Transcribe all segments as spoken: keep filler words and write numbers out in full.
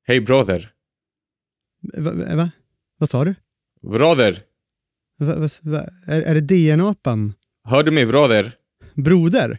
Hej brother. Va? va? Vad sa du? Brother. Va, va, va? Är, är det D N-apan? Hör du mig brother? Broder?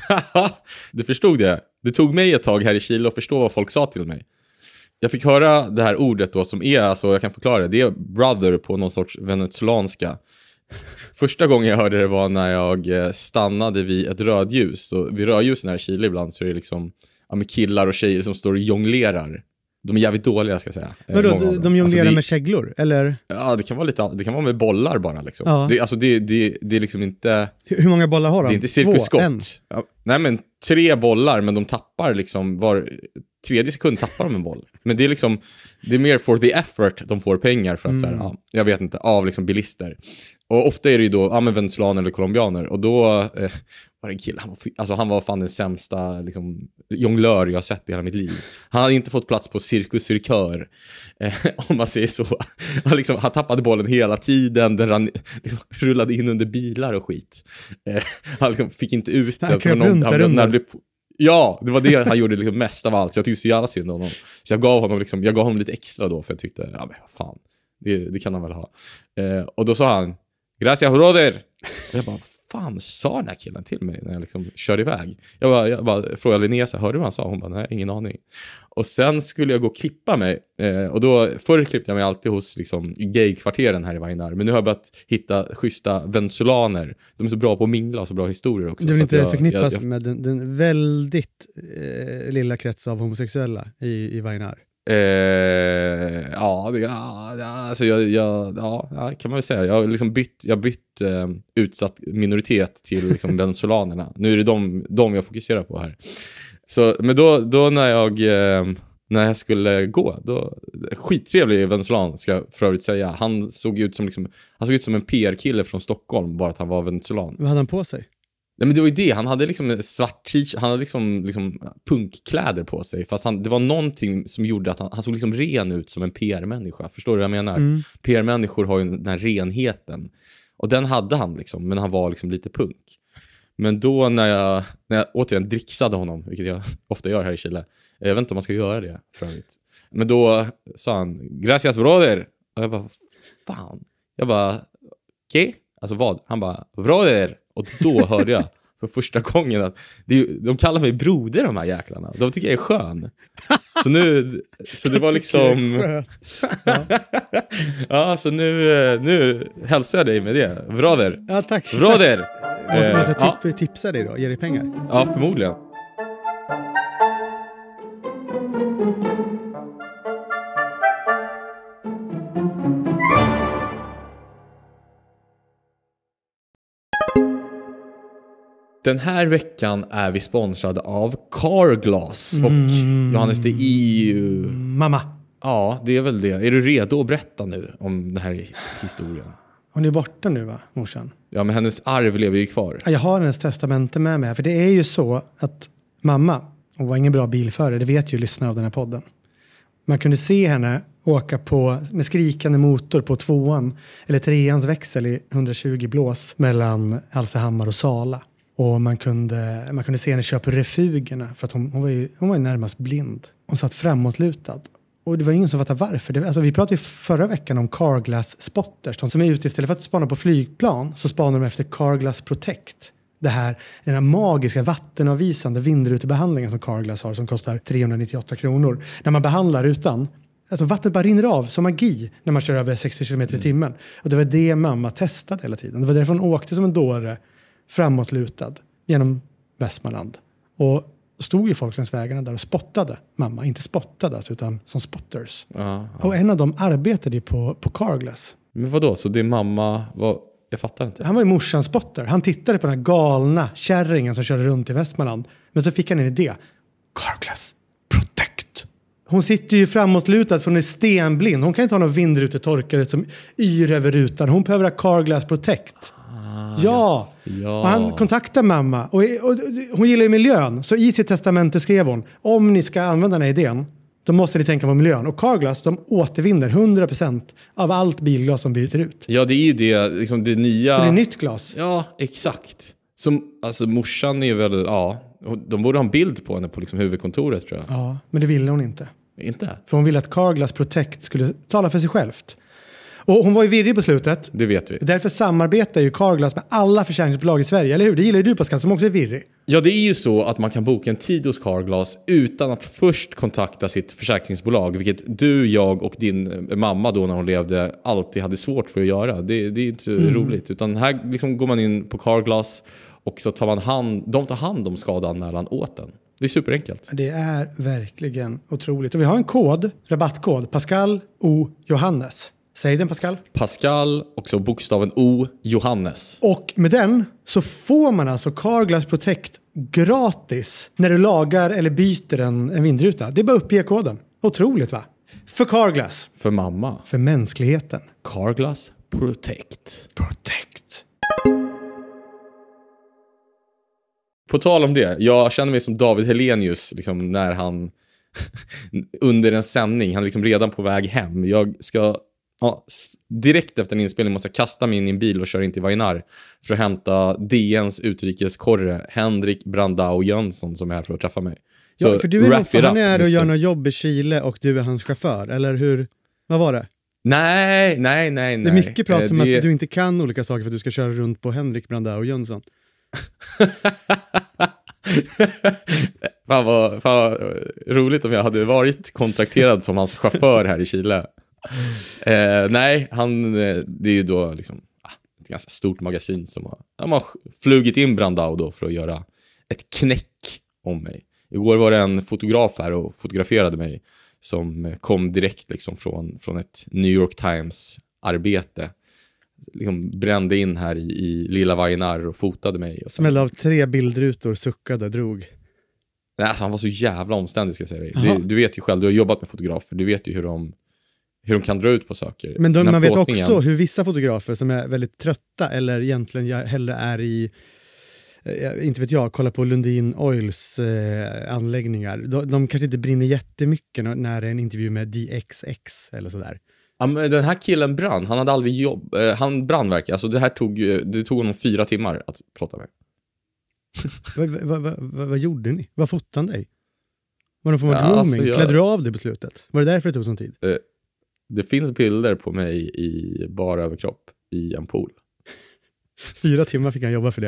Du förstod det. Det tog mig ett tag här i Chile att förstå vad folk sa till mig. Jag fick höra det här ordet då som är, alltså jag kan förklara det. Det är brother på någon sorts venezuelanska. Första gången jag hörde det var när jag stannade vid ett rödljus. Och vid rödljusen här i Chile ibland så är det liksom ja, med killar och tjejer som står och jonglerar. De är jävligt dåliga ska jag säga. Vadå, de, de, de jonglerar alltså det, med käglor? Eller? Ja, det kan vara lite, det kan vara med bollar bara liksom. Ja. Det, alltså det, det, det är liksom inte... Hur, hur många bollar har de? Det är inte cirkusskott. Ja, nej men tre bollar, men de tappar liksom var tredje sekund tappar de en boll. Men det är liksom, det är mer for the effort de får pengar för att mm. så här, ja, jag vet inte, av liksom bilister. Och ofta är det ju då ja, men venezuelaner eller colombianer. Och då eh, var det en kille, han var, alltså han var fan den sämsta liksom, jonglör jag har sett i hela mitt liv. Han hade inte fått plats på Cirkus Cirkör, eh, om man säger så. Han, liksom, han tappade bollen hela tiden, den rann, liksom, rullade in under bilar och skit. Eh, han liksom, fick inte ut den. Han någon, han, när det blev, ja, det var det han gjorde liksom mest av allt. Så jag tyckte så jävla synd om honom. Så jag gav honom, liksom, jag gav honom lite extra då, för jag tyckte, ja men vad fan, det, det kan han väl ha. Eh, och då sa han, gracias brother. Och jag bara, fan sa den här killen till mig när jag liksom körde iväg. Jag bara, jag bara frågade Linnea, hörde du vad han sa? Hon bara, nej, ingen aning. Och sen skulle jag gå och klippa mig. Eh, och då, förr klippte jag mig alltid hos liksom, gaykvarteren här i Vainar. Men nu har jag börjat hitta schyssta venezuelaner. De är så bra på att mingla och så bra historier också. Du vill inte jag, förknippas jag, jag, med den, den väldigt eh, lilla krets av homosexuella i, i Vainar? Eh, ja, det, ja, alltså jag, jag, ja, kan man väl säga. Jag har liksom bytt, jag bytt eh, utsatt minoritet till liksom venezuelanerna. Nu är det de, de jag fokuserar på här. Så, men då, då när jag eh, när jag skulle gå, då skittrevlig venezuelan ska jag för övrigt säga. Han såg ut som liksom, han såg ut som en P R-kille från Stockholm, bara att han var venezuelan. Vad hade han på sig? Nej, men det var ju det, han hade liksom en svart t-shirt, han hade liksom, liksom punkkläder på sig, fast han, det var någonting som gjorde att han, han såg liksom ren ut som en P R-människa. Förstår du vad jag menar? Mm. P R-människor har ju den här renheten, och den hade han liksom, men han var liksom lite punk. Men då när jag, när jag återigen dricksade honom, vilket jag ofta gör här i Chile, jag vet inte om man ska göra det för övrigt, men då sa han, gracias brother. Och jag bara, fan. Jag bara, okej? Okay? Alltså vad? Han bara, brother. Och då hörde jag för första gången att det, de kallar mig broder, de här jäklarna. De tycker jag är skön. Så nu, så det var liksom... ja. ja, så nu, nu hälsar jag dig med det. Brother. Ja, tack. Brother. Tack. Måste man alltså tip, ja. tipsa dig då? Ge dig pengar? Ja, förmodligen. Den här veckan är vi sponsrade av Carglass och mm. Johannes, det är ju... Mamma. Ja, det är väl det. Är du redo att berätta nu om den här historien? Hon är borta nu, va, morsan? Ja, men hennes arv lever ju kvar. Jag har hennes testamente med mig. För det är ju så att mamma, hon var ingen bra bilförare, det vet ju lyssnare av den här podden. Man kunde se henne åka på, med skrikande motor på tvåan eller treans växel i hundratjugo blås mellan Hallstahammar och Sala. Och man kunde, man kunde se henne köpa refugerna för att hon, hon, var ju, hon var ju närmast blind. Hon satt framåtlutad. Och det var ingen som fattade varför. Det, alltså vi pratade ju förra veckan om Carglass spotters. De som är ute istället för att spana på flygplan så spanar de efter Carglass Protect. Det här, den här magiska vattenavvisande vindrutebehandlingen som Carglass har som kostar trehundranittioåtta kronor. När man behandlar rutan, alltså vattnet bara rinner av som magi när man kör över sextio kilometer i timmen. Och det var det mamma testade hela tiden. Det var därför hon åkte som en dåre framåtlutad genom Västmanland. Och stod ju folk längs vägarna där och spottade mamma. Inte spottade alltså, utan som spotters. Ja, ja. Och en av dem arbetade ju på, på Carglass. Men vadå? Så din mamma var... Jag fattar inte. Han var ju morsans spotter. Han tittade på den här galna kärringen som körde runt i Västmanland. Men så fick han en idé. Carglass Protect. Hon sitter ju framåtlutad från en stenblind. Hon kan inte ha någon vindrutetorkare som yr över rutan. Hon behöver ha Carglass Protect. Ah, ja. ja. Och han kontaktar mamma. Och, och, och hon gillar ju miljön. Så i sitt testamente skrev hon. Om ni ska använda den här idén, då måste ni tänka på miljön. Och Carglass, de återvinner hundra procent av allt bilglas som byter ut. Ja, det är ju det, liksom det nya... Det är nytt glas. Ja, exakt. Som, alltså morsan är väl, ja... De borde ha en bild på henne på liksom huvudkontoret, tror jag. Ja, men det ville hon inte. Inte? För hon ville att Carglass Protect skulle tala för sig självt. Och hon var ju virrig på slutet. Det vet vi. Därför samarbetar ju Carglass med alla försäkringsbolag i Sverige, eller hur? Det gillar ju du, Pascal, som också är virrig. Ja, det är ju så att man kan boka en tid hos Carglass utan att först kontakta sitt försäkringsbolag, vilket du, jag och din mamma då när hon levde alltid hade svårt för att göra. Det, det är inte mm. roligt. Utan här liksom går man in på Carglass och så tar man hand, de tar hand om skadanmälan åt den. Det är superenkelt. Det är verkligen otroligt. Och vi har en kod, rabattkod, Pascal O Johannes. Säg den, Pascal. Pascal, också bokstaven O, Johannes. Och med den så får man alltså Carglass Protect gratis när du lagar eller byter en, en vindruta. Det är bara att uppge koden. Otroligt, va? För Carglass. För mamma. För mänskligheten. Carglass Protect. Protect. På tal om det, jag känner mig som David Helenius liksom, när han under en sändning, han är liksom redan på väg hem. Jag ska ja, direkt efter en inspelning måste jag kasta mig in i en bil och köra in till Vainar för att hämta D N:s utrikeskorre Henrik Brandao Jönsson som är här för att träffa mig. Så ja, för du är nog, up, han är här och gör något jobb i Chile och du är hans chaufför, eller hur? Vad var det? Nej, nej, nej, nej. Det är mycket prat om det... att du inte kan olika saker för att du ska köra runt på Henrik Brandao Jönsson. fan, vad, fan vad roligt om jag hade varit kontrakterad som hans chaufför här i Chile. Eh, nej, han, det är ju då liksom ett ganska stort magasin som har, de har flugit in Brandao då för att göra ett knäck om mig. Igår var det en fotograf här och fotograferade mig som kom direkt liksom från, från ett New York Times arbete. Liksom brände in här i, i lilla Vainar och fotade mig. Och smällde av tre bildrutor, suckade, drog. Nej, alltså han var så jävla omständig ska jag säga dig. Det, du vet ju själv, du har jobbat med fotografer. Du vet ju hur de, hur de kan dra ut på saker. Men de, man vet också hur vissa fotografer som är väldigt trötta eller egentligen hellre är i, inte vet jag, kolla på Lundin Oils eh, anläggningar. De, de kanske inte brinner jättemycket när det är en intervju med D X X eller sådär. Ja, men den här killen brann, han hade aldrig jobb, eh, han brandverk, alltså det här tog, det tog honom fyra timmar att prata med. Vad va, va, va, va gjorde ni? Vad fotade han dig? Var det för ja, grooming? Alltså jag... Klädde du av det på slutet? Var det därför det tog sån tid? Eh, det finns bilder på mig i bara överkropp i en pool. Fyra timmar fick han jobba för det.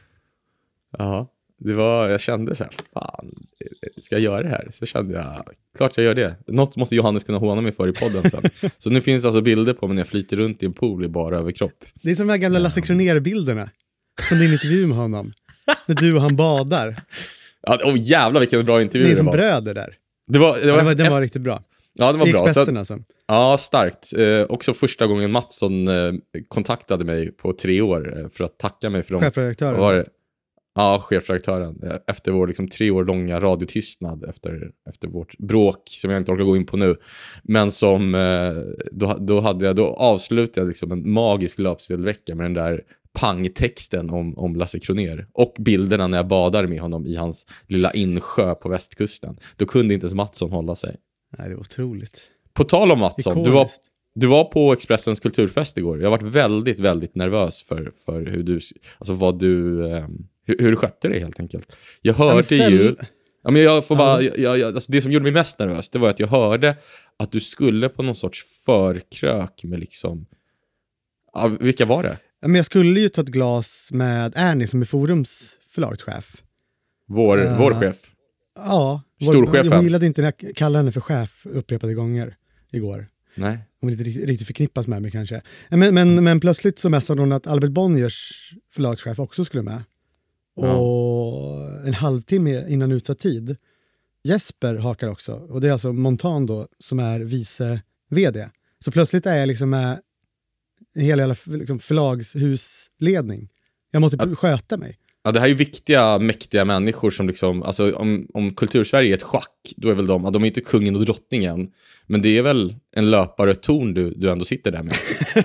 Ja, det var, jag kände så här, fan, ska jag göra det här? Så kände jag, klart jag gör det. Något måste Johannes kunna håna mig för i podden sen. Så nu finns det alltså bilder på mig när jag flyter runt i en pool i bara överkropp. Det är som de här gamla Lasse Kronér-bilderna från din intervju med honom. När du och han badar. Ja, åh jävlar vilken bra intervju det var. Ni är som bröder där. Det var, det var, ja, det var, den var riktigt bra. Ja, det var I bra. Expressen alltså. Ja, starkt. Eh, också första gången Mattsson eh, kontaktade mig på tre år eh, för att tacka mig för dem. Chefredaktören. Var, ja, chefredaktören. Eh, efter vår liksom, tre år långa radiotystnad efter, efter vårt bråk som jag inte orkar gå in på nu. Men som eh, då, då, hade jag, då avslutade jag liksom en magisk löpsedelvecka med den där pangtexten om, om Lasse Kronér och bilderna när jag badar med honom i hans lilla insjö på västkusten. Då kunde inte ens Mattsson hålla sig. Nej, det är otroligt. På tal om Mattsson, du var, du var på Expressens kulturfest igår. Jag har varit väldigt, väldigt nervös för, för hur du, alltså vad du, eh, hur, hur du skötte dig helt enkelt. Jag hörde sen... ju, ja, men jag får bara, jag, jag, alltså det som gjorde mig mest nervös, det var att jag hörde att du skulle på någon sorts förkrök med liksom, ja, vilka var det? Men jag skulle ju ta ett glas med Ernie som är Forums förlagschef. Vår, uh, vår chef. Ja. Storchefen. Jag gillade inte när jag kallade henne för chef upprepade gånger igår. Nej. Hon inte riktigt, riktigt förknippas med mig kanske. Men, men, men plötsligt så mässade hon att Albert Bonniers förlagschef också skulle med. Och ja. En halvtimme innan utsatt tid. Jesper hakar också. Och det är alltså Montan då som är vice vd. Så plötsligt är jag liksom med hela liksom förlagshusledning. Jag måste ja. sköta mig. Ja, det här är ju viktiga, mäktiga människor som liksom, alltså om, om Kultursverige är ett schack, då är väl de, de är inte kungen och drottningen, men det är väl en löpare torn du, du ändå sitter där med.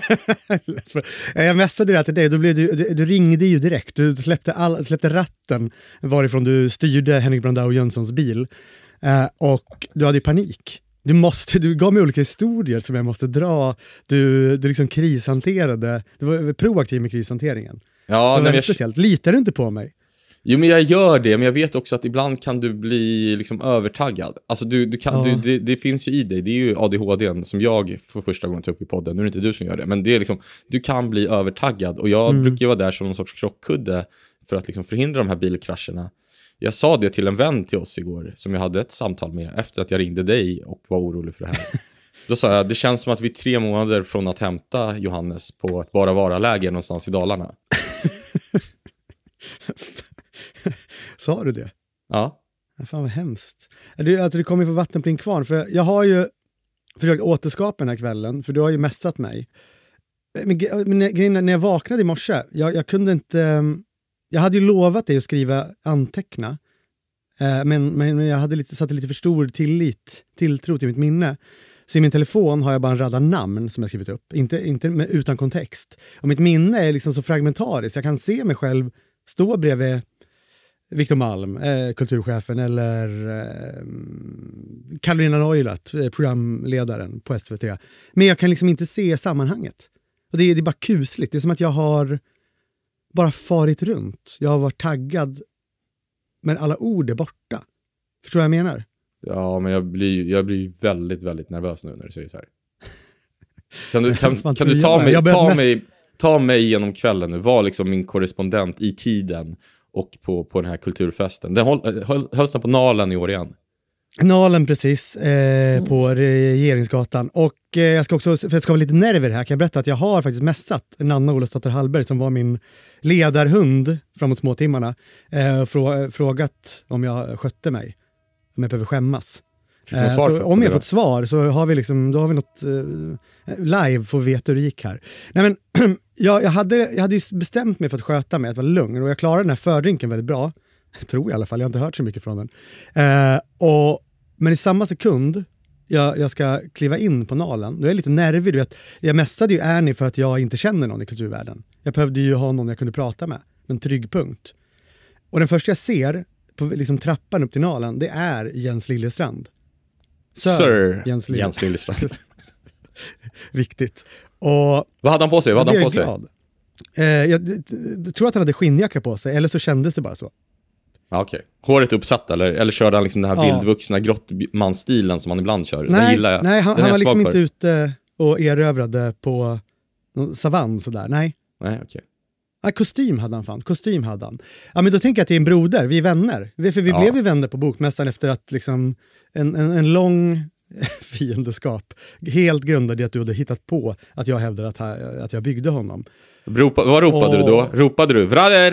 Jag mässade det till dig, då blev du, du, du ringde ju direkt, du släppte, all, släppte ratten varifrån du styrde Henrik Brandao Jönssons bil, eh, och du hade ju panik. Du, måste, du gav mig olika historier som jag måste dra, du, du liksom krishanterade, du var proaktiv med krishanteringen. Ja, det var jag... speciellt. Litar du inte på mig? Jo, men jag gör det, men jag vet också att ibland kan du bli liksom övertaggad. Alltså du, du kan, Ja. du, det, det finns ju i dig, det är ju A D H D som jag för första gången tar upp i podden. Nu är det inte du som gör det, men det är liksom, du kan bli övertaggad. Och jag Mm. brukar ju vara där som någon sorts krockkudde för att liksom förhindra de här bilkrascherna. Jag sa det till en vän till oss igår som jag hade ett samtal med efter att jag ringde dig och var orolig för det här. Då sa jag, det känns som att vi är tre månader från att hämta Johannes på ett bara vara-läger någonstans i Dalarna. Sa du det? Ja. Ja, fan vad hemskt. Är det att du kommer få vatten på din kvarn? För jag har ju försökt återskapa den här kvällen, för du har ju messat mig. Men, men grejen, när jag vaknade i morse, jag, jag kunde inte... Jag hade ju lovat dig att skriva anteckna, eh, men, men jag hade lite, satte lite för stor tillit, tilltro till mitt minne. Så i min telefon har jag bara en radda namn som jag skrivit upp, inte, inte med, utan kontext. Och mitt minne är liksom så fragmentariskt. Jag kan se mig själv stå bredvid Victor Malm, eh, kulturchefen, eller eh, Carolina Neulath, eh, programledaren på S V T. Men jag kan liksom inte se sammanhanget. Och det, det är bara kusligt. Det är som att jag har bara farit runt. Jag har varit taggad, men alla ord är borta. Förstår du vad jag menar? Ja, men jag blir, jag blir väldigt, väldigt nervös nu när du säger så här. Kan du, kan, Fan, kan tror du jag ta, med. mig, Jag börjar ta, mest- mig, ta mig genom kvällen nu? Var liksom min korrespondent i tiden och på, på den här kulturfesten. Den håll, höll, hölls den på Nalen i år igen. Nalen precis, eh, på Regeringsgatan. Och eh, jag ska också, för jag ska vara lite nerver här, kan jag berätta att jag har faktiskt mässat Nanna Olofsdotter Hallberg som var min ledarhund framåt småtimmarna. Eh, frå, frågat om jag skötte mig. Om jag behöver skämmas. Fick du något Eh, svar så för- om på jag det fått svar så har vi liksom, då har vi något eh, live får vi veta hur det gick här. Nej, men, jag, jag, hade, jag hade ju bestämt mig för att sköta mig, att vara lugn, och jag klarade den här fördrinken väldigt bra. Jag tror i alla fall, jag har inte hört så mycket från den. Eh, och, men i samma sekund jag, jag ska kliva in på Nalen, då är jag lite nervig. Du vet. Jag messade ju Ernie för att jag inte känner någon i kulturvärlden. Jag behövde ju ha någon jag kunde prata med, en trygg punkt. Och den första jag ser på liksom trappan upp till Nalen, det är Jens Liljestrand. Sir, Sir Jens Liljestrand. Jens Liljestrand. Viktigt. Och Vad hade han på sig? Vad hade han jag på blev sig? glad. Eh, jag, d- d- tror att han hade skinnjacka på sig, eller så kändes det bara så. Ja, okej. Håret uppsatt eller, eller körde han liksom den här Ja. vildvuxna grottmansstilen som han ibland kör? Den Nej, gillar jag. nej han, Den är han jag var svag liksom för. inte ute och erövrade på någon savann sådär. Nej. Nej, okej. Ja, kostym hade han fan. Kostym hade han. Ja, men då tänker jag att det är en broder. Vi är vänner. Vi, för vi Ja. blev ju vänner på Bokmässan efter att liksom en, en, en lång fiendeskap helt grundad i att du hade hittat på att jag hävdade att, ha- att jag byggde honom. Ropa, vad ropade Och- du då? Ropade du? Vrader!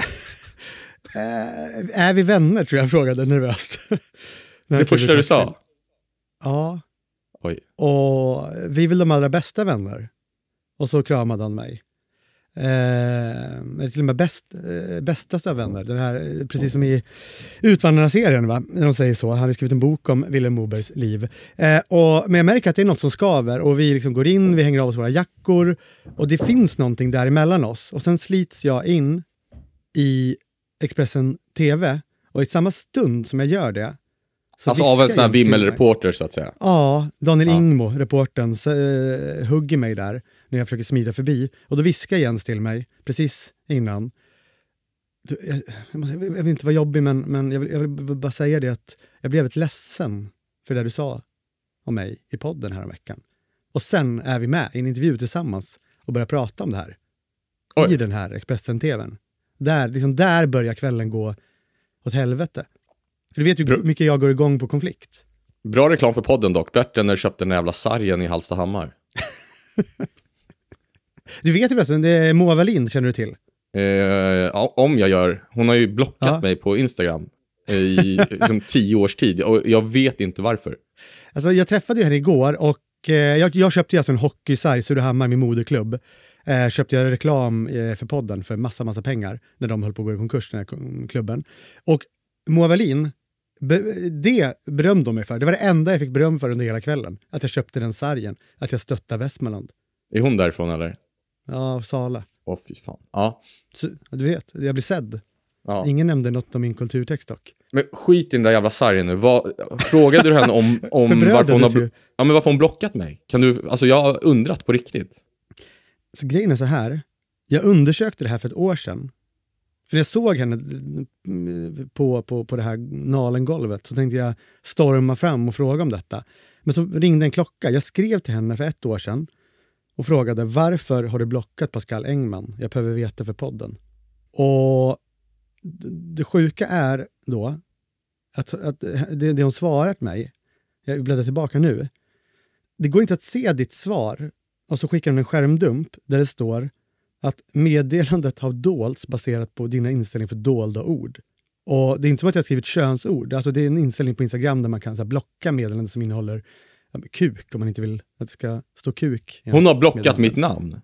Eh, är vi vänner, tror jag frågade nervöst. Det första du sa? Ja. Oj. Och vi är väl de allra bästa vänner. Och så kramade han mig. Eh, eller till och med bäst, eh, bästaste av vänner. Den här, eh, precis som i Utvandrarna-serien, va? När de säger så. Han har skrivit en bok om Vilhelm Mobergs liv. Eh, och, men jag märker att det är något som skaver. Och vi liksom går in, vi hänger av oss våra jackor. Och det finns någonting där emellan oss. Och sen slits jag in i Expressen T V. Och i samma stund som jag gör det, så Alltså viskar av en sån här jag till mig. vimmelreporter så att säga. Ja, Daniel Ja. Ingmo, reportern, eh, hugger mig där när jag försöker smida förbi. Och då viskar Jens till mig, precis innan. Du, jag, jag, måste, jag vill inte vara jobbig, men, men jag, vill, jag vill bara säga det att jag blev lite ledsen för det du sa om mig i podden här om veckan. Och sen är vi med i en intervju tillsammans och börjar prata om det här. Oj. I den här Expressen-tvn. Där, liksom, där börjar kvällen gå åt helvete. För du vet ju hur Bra. mycket jag går igång på konflikt. Bra reklam för podden dock. Bättre än när du köpte den jävla sargen i Hallstahammar. Du vet ju förresten, det är Moa Wallin, känner du till? Eh, ja, om jag gör. Hon har ju blockat Ja. mig på Instagram i liksom, tio års tid. Och jag vet inte varför. Alltså, jag träffade ju henne igår och eh, jag, jag köpte ju alltså en hockeysajt, Surahammar, min moderklubb. Eh, köpte jag reklam eh, för podden för massa, massa pengar när de höll på att gå i konkurs, den här k- klubben. Och Moa Wallin, be, det berömde de mig för. Det var det enda jag fick beröm för under hela kvällen. Att jag köpte den sargen, att jag stöttar Västmanland. Är hon därifrån eller? Ja, Sala. Åh fy fan. Ja. Så, du vet, jag blir sedd. ja. Ingen nämnde något om min kulturtext dock. Men skit i den där jävla sargen nu. Vad, frågade du henne om, om Förbrödades varför, hon har, ju. bl- ja, men varför hon blockat mig? Kan du, alltså jag har undrat på riktigt. Så grejen är så här, jag undersökte det här för ett år sedan. För jag såg henne på, på, på det här nalengolvet så tänkte jag storma fram och fråga om detta. Men så ringde en klocka. Jag skrev till henne för ett år sedan och frågade varför har du blockat Pascal Engman? Jag behöver veta för podden. Och det sjuka är då att, att det, det hon svarat mig, jag bläddrar tillbaka nu, det går inte att se ditt svar och så skickar hon en skärmdump där det står att meddelandet har dolts baserat på dina inställningar för dolda ord. Och det är inte som att jag skrivit könsord. Alltså det är en inställning på Instagram där man kan så här, blocka meddelanden som innehåller ja, kuk om man inte vill att det ska stå kuk. Hon har blockat mitt namn.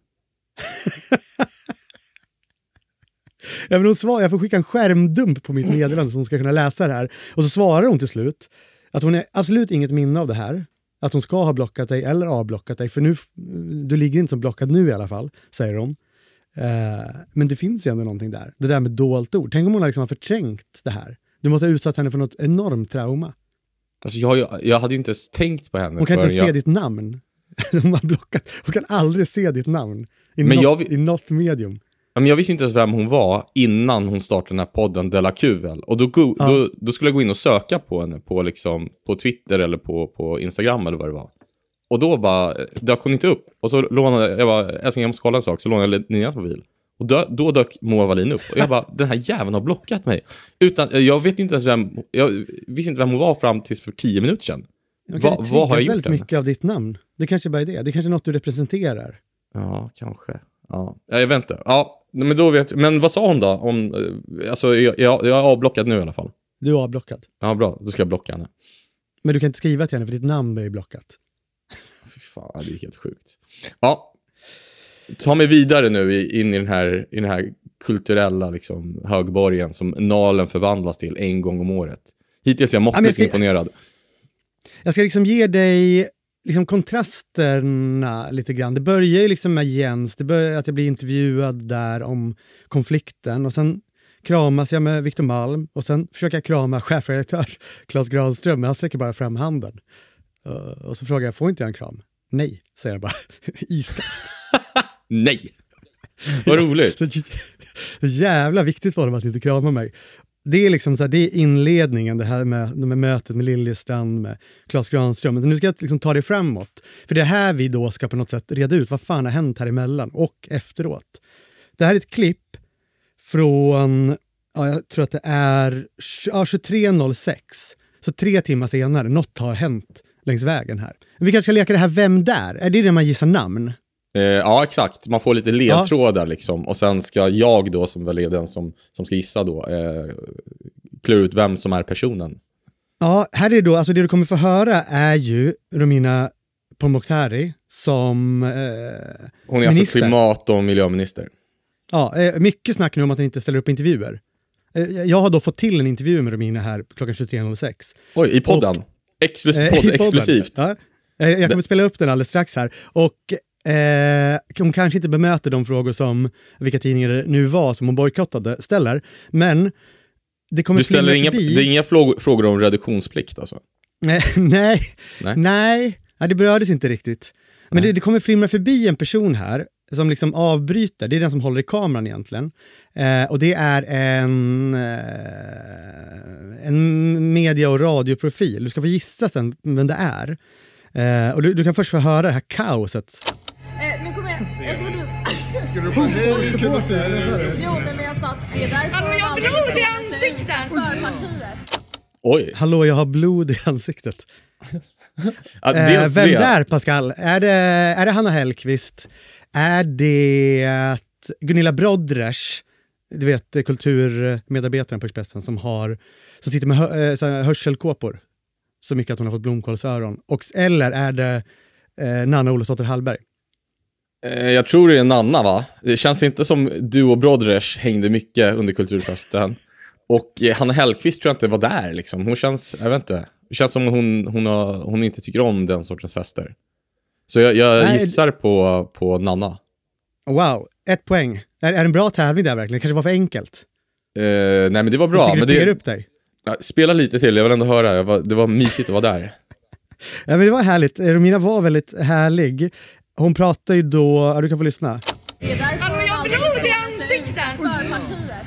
Ja, men hon svar, jag får skicka en skärmdump på mitt meddelande som hon ska kunna läsa det här. Och så svarar hon till slut att hon är absolut inget minne av det här. Att hon ska ha blockat dig eller avblockat dig. För nu, du ligger inte som blockad nu i alla fall, säger hon. Uh, men det finns ju ändå någonting där. Det där med dolt ord. Tänk om hon liksom har förträngt det här. Du måste ha utsatt henne för något enormt trauma. Alltså jag, jag hade ju inte ens tänkt på henne. Hon kan inte jag... se ditt namn. Hon har blockat. Hon kan aldrig se ditt namn. I, men något, jag... i något medium. Men jag visste inte ens vem hon var innan hon startade den här podden Della Q väl. Och då, go- ja. då, då skulle jag gå in och söka på henne på, liksom, på Twitter eller på, på Instagram eller vad det var. Och då bara dök hon inte upp. Och så lånade jag bara, älskling jag måste kolla en sak. Så lånade jag Linjas mobil. Och då, då dök Moa Wallin upp. Och jag bara, den här jäveln har blockat mig. Utan, jag vet inte ens vem, jag visste inte vem hon var fram tills för tio minuter sedan. Va, vad har jag gjort väldigt henne? Mycket av ditt namn. Det kanske bara är det. Det kanske är något du representerar. Ja, kanske. Ja, jag vet inte. Ja, men då vet men vad sa hon då? Om, alltså, jag, jag, jag är avblockad nu i alla fall. Du är avblockad. Ja, bra. Då ska jag blocka henne. Men du kan inte skriva till henne för ditt namn är ju blockat. Fy fan, det är helt sjukt. Ja, ta mig vidare nu in i den här, i den här kulturella liksom, högborgen som Nalen förvandlas till en gång om året. Hittills är jag måttligt ja, jag ska, imponerad. Jag ska liksom ge dig liksom kontrasterna lite grann. Det börjar ju liksom med Jens. Det börjar att jag blir intervjuad där om konflikten. Och sen kramas jag med Victor Malm. Och sen försöker jag krama chefredaktör Claes Granström. Men han sträcker bara fram handen. Uh, och så frågar jag, får inte jag en kram? Nej, säger jag bara. Iskallt. Nej. Vad roligt. Så, så jävla viktigt för dem att inte krama mig. Det är liksom så här, det är inledningen det här med, med mötet med Liljestrand med Claes Granström. Men nu ska jag liksom ta det framåt. För det här vi då ska på något sätt reda ut vad fan har hänt här emellan och efteråt. Det här är ett klipp från, ja, jag tror att det är ja, tjugotre noll sex. Så tre timmar senare, något har hänt längs vägen här. Vi kanske ska leka det här Vem där? Är det det man gissar namn? Eh, ja, exakt. Man får lite ledtrådar ja. liksom. Och sen ska jag då, som väl är den som, som ska gissa då, eh, klura ut vem som är personen. Ja, här är det då, alltså det du kommer få höra är ju Romina Pourmokhtari som eh, hon är minister. Alltså klimat- och miljöminister. Ja, eh, mycket snack nu om att hon inte ställer upp intervjuer. Eh, jag har då fått till en intervju med Romina här klockan tjugotre noll sex. Oj, i podden? Och, Exklus- eh, podd, i podden. Exklusivt. Ja. Eh, jag kommer det... spela upp den alldeles strax här. Och Eh, hon kanske inte bemöter de frågor som vilka tidningar det nu var som hon bojkottade ställer, men det kommer du ställer inga, förbi... det är inga frågor, frågor om reduktionsplikt alltså? nej, nej, nej, nej, det berördes inte riktigt. Men det, det kommer flimra förbi en person här som liksom avbryter, det är den som håller i kameran egentligen. Eh, och det är en, eh, en media- och radioprofil. Du ska få gissa sen vem det är. Eh, och du, du kan först få höra det här kaoset. Eh, nu kommer jag. Jag går ut. Ska du få hej kunna säga det? Jo, men jag sa att det är därför hallå, jag har blod i ansiktet! För partiet. Oj. Hallå, jag har blod i ansiktet. Ja, eh, vem det. Där, Pascal? Är det, är det Hanna Hellquist? Är det Gunilla Brodres? Du vet, kulturmedarbetaren på Expressen som, har, som sitter med hö, äh, hörselkåpor. Så mycket att hon har fått blomkålsöron. Och, eller är det eh, Nanna Olofsdotter Hallberg? Eh, jag tror det är Nanna, va? Det känns inte som du och Brodres hängde mycket under kulturfesten. Och eh, Hanna Hellquist tror jag inte var där. Liksom. Hon känns, jag vet inte. Det känns som hon, hon, har, hon inte tycker om den sortens fester. Så jag, jag Nej, gissar på, på Nanna. Wow, ett poäng. Är, är det en bra tävling där verkligen? Kanske var för enkelt? Eh, nej, men det var bra. Jag men det det upp dig. Ja, spela lite till, jag vill ändå höra. Jag var, det var mysigt att vara där. Ja, men det var härligt. Romina var väldigt härlig. Hon pratade ju då... Ja, du kan få lyssna. Det är därför hallå, jag har blod i ansiktet! För partiet.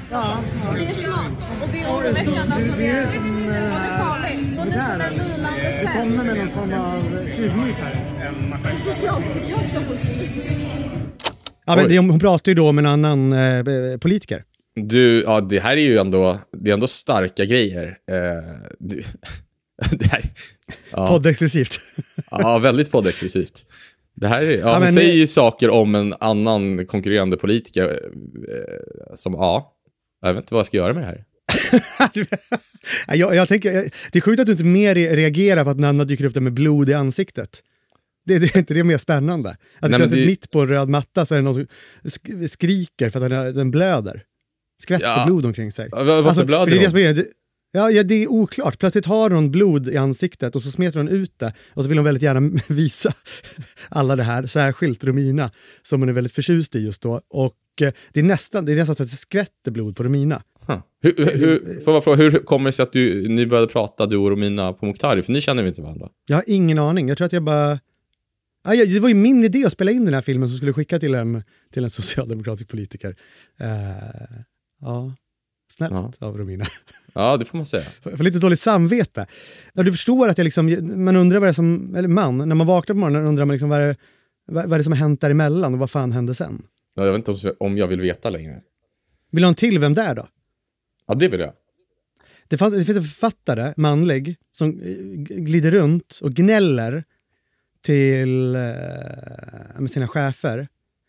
Ja, ja. Det är smart och det är oroväckande att hon Det är är, som hon är farlig. Hon är som en vilande det cell. kommer med någon form av tjuvnyp här. Socialdemokrater hos Ja, men det, hon pratar ju då om en annan eh, politiker. Du, ja, det här är ju ändå, det är ändå starka grejer. Eh, du, det här, ja. Poddexklusivt. Ja, väldigt poddexklusivt. Det här är, ja, Ja, hon men- säger ju saker om en annan konkurrerande politiker eh, som, ja, jag vet inte vad jag ska göra med det här. jag, jag tänker, jag, det är sjukt att du inte mer re- reagerar på att Nanna dyker upp där med blod i ansiktet. Det, det är inte det mer spännande. Att Nej, men plötsligt det- mitt på en röd matta så är det någon som sk- skriker för att den, den blöder. Skvätter Ja. blod omkring sig. Ja, vad- varför blöder för det är det hon? som är, det, ja, ja, det är oklart. Plötsligt har hon blod i ansiktet och så smetar hon ut det. Och så vill hon väldigt gärna visa alla det här, särskilt Romina, som hon är väldigt förtjust i just då. Och eh, det är nästan, det är nästan så att det skvätter blod på Romina. Huh. Hur, hur, hur, får jag fråga, hur kommer det sig att du, ni började prata, du och Romina, på Mokhtari? För ni känner väl inte varandra? Jag har ingen aning. Jag tror att jag bara... Ja, jag- det var ju min idé att spela in den här filmen som skulle skicka till en, till en socialdemokratisk politiker. Uh, ja, snällt Ja. av Romina. Ja, det får man säga. För, för lite dåligt samvete. Ja, du förstår att jag liksom, man undrar vad det är som, eller man, när man vaknar på morgonen undrar man liksom vad, är, vad, vad är det som har hänt däremellan och vad fan hände sen? Ja, jag vet inte om, om jag vill veta längre. Vill du ha en till vem det är då? Ja, det vill jag. Det, fanns, det finns en författare, manlig, som eh, glider runt och gnäller till eh, med sina chefer.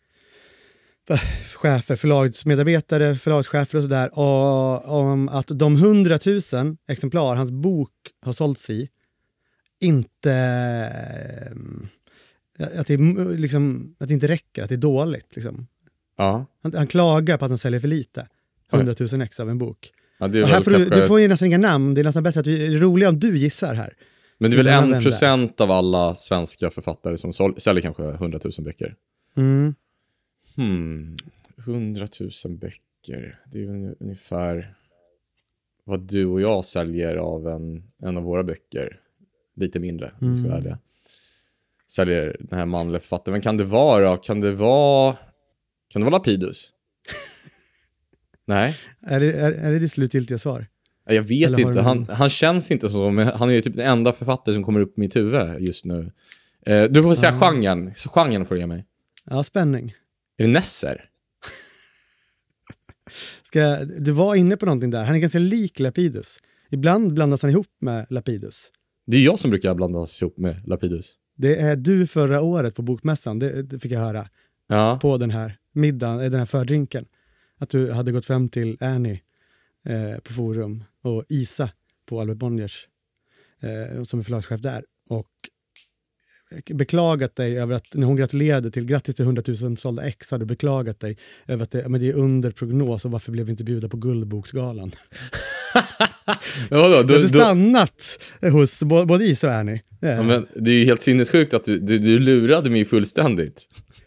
Chefer, förlagsmedarbetare, förlagschefer och sådär. Och om att de hundratusen exemplar hans bok har sålts i inte... eh, Att det, är, liksom, att det inte räcker, att det är dåligt. Liksom. Ja, Han, han klagar på att han säljer för lite. hundratusen ex av en bok. ja det är Och väl här får du, kanske, du får ju nästan inga namn. Det är nästan bättre att du, det är roligare om du gissar här. men det är väl Vem en det är. procent av alla svenska författare som sål, säljer kanske hundratusen böcker. Mm. Hmm, hundratusen böcker. Det är väl ungefär vad du och jag säljer av en, en av våra böcker. Lite mindre, om vi ska vara ärliga. Säljer den här manliga författaren. Men kan det vara då? Kan det vara... Kan det vara Lapidus? Nej, Är, det, är, är det ditt slutgiltiga svar? jag vet Eller har inte. du- Han, han känns inte så, men han är ju typ den enda författare som kommer upp i mitt huvud just nu. Eh, du får säga genren. Så genren får du ge mig. Ja, spänning. Är det Nesser? Ska, du var inne på någonting där. Han är ganska lik Lapidus. Ibland blandas han ihop med Lapidus. Det är jag som brukar blandas ihop med Lapidus. Det är du förra året på Bokmässan. Det, det fick jag höra Ja. på den här middagen, eh, den här fördrinken. Att du hade gått fram till Annie eh, på Forum och Isa på Albert Bonniers eh, som är förlagschef där. Och beklagat dig över att när hon gratulerade till grattis till hundratusen sålda ex hade du beklagat dig över att det, men det är under prognos och varför blev vi inte bjuda på Guldboksgalan? Ja, då, Du då, hade då, stannat hos bo- både Isa och Annie. Eh, ja, men det är ju helt sinnessjukt att du, du, du lurade mig fullständigt.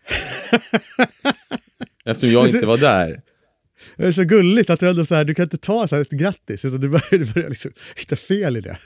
Eftersom jag inte var där. Det är så gulligt att du ändå så här, du kan inte ta så här ett grattis utan du börjar, du börjar liksom hitta fel i det.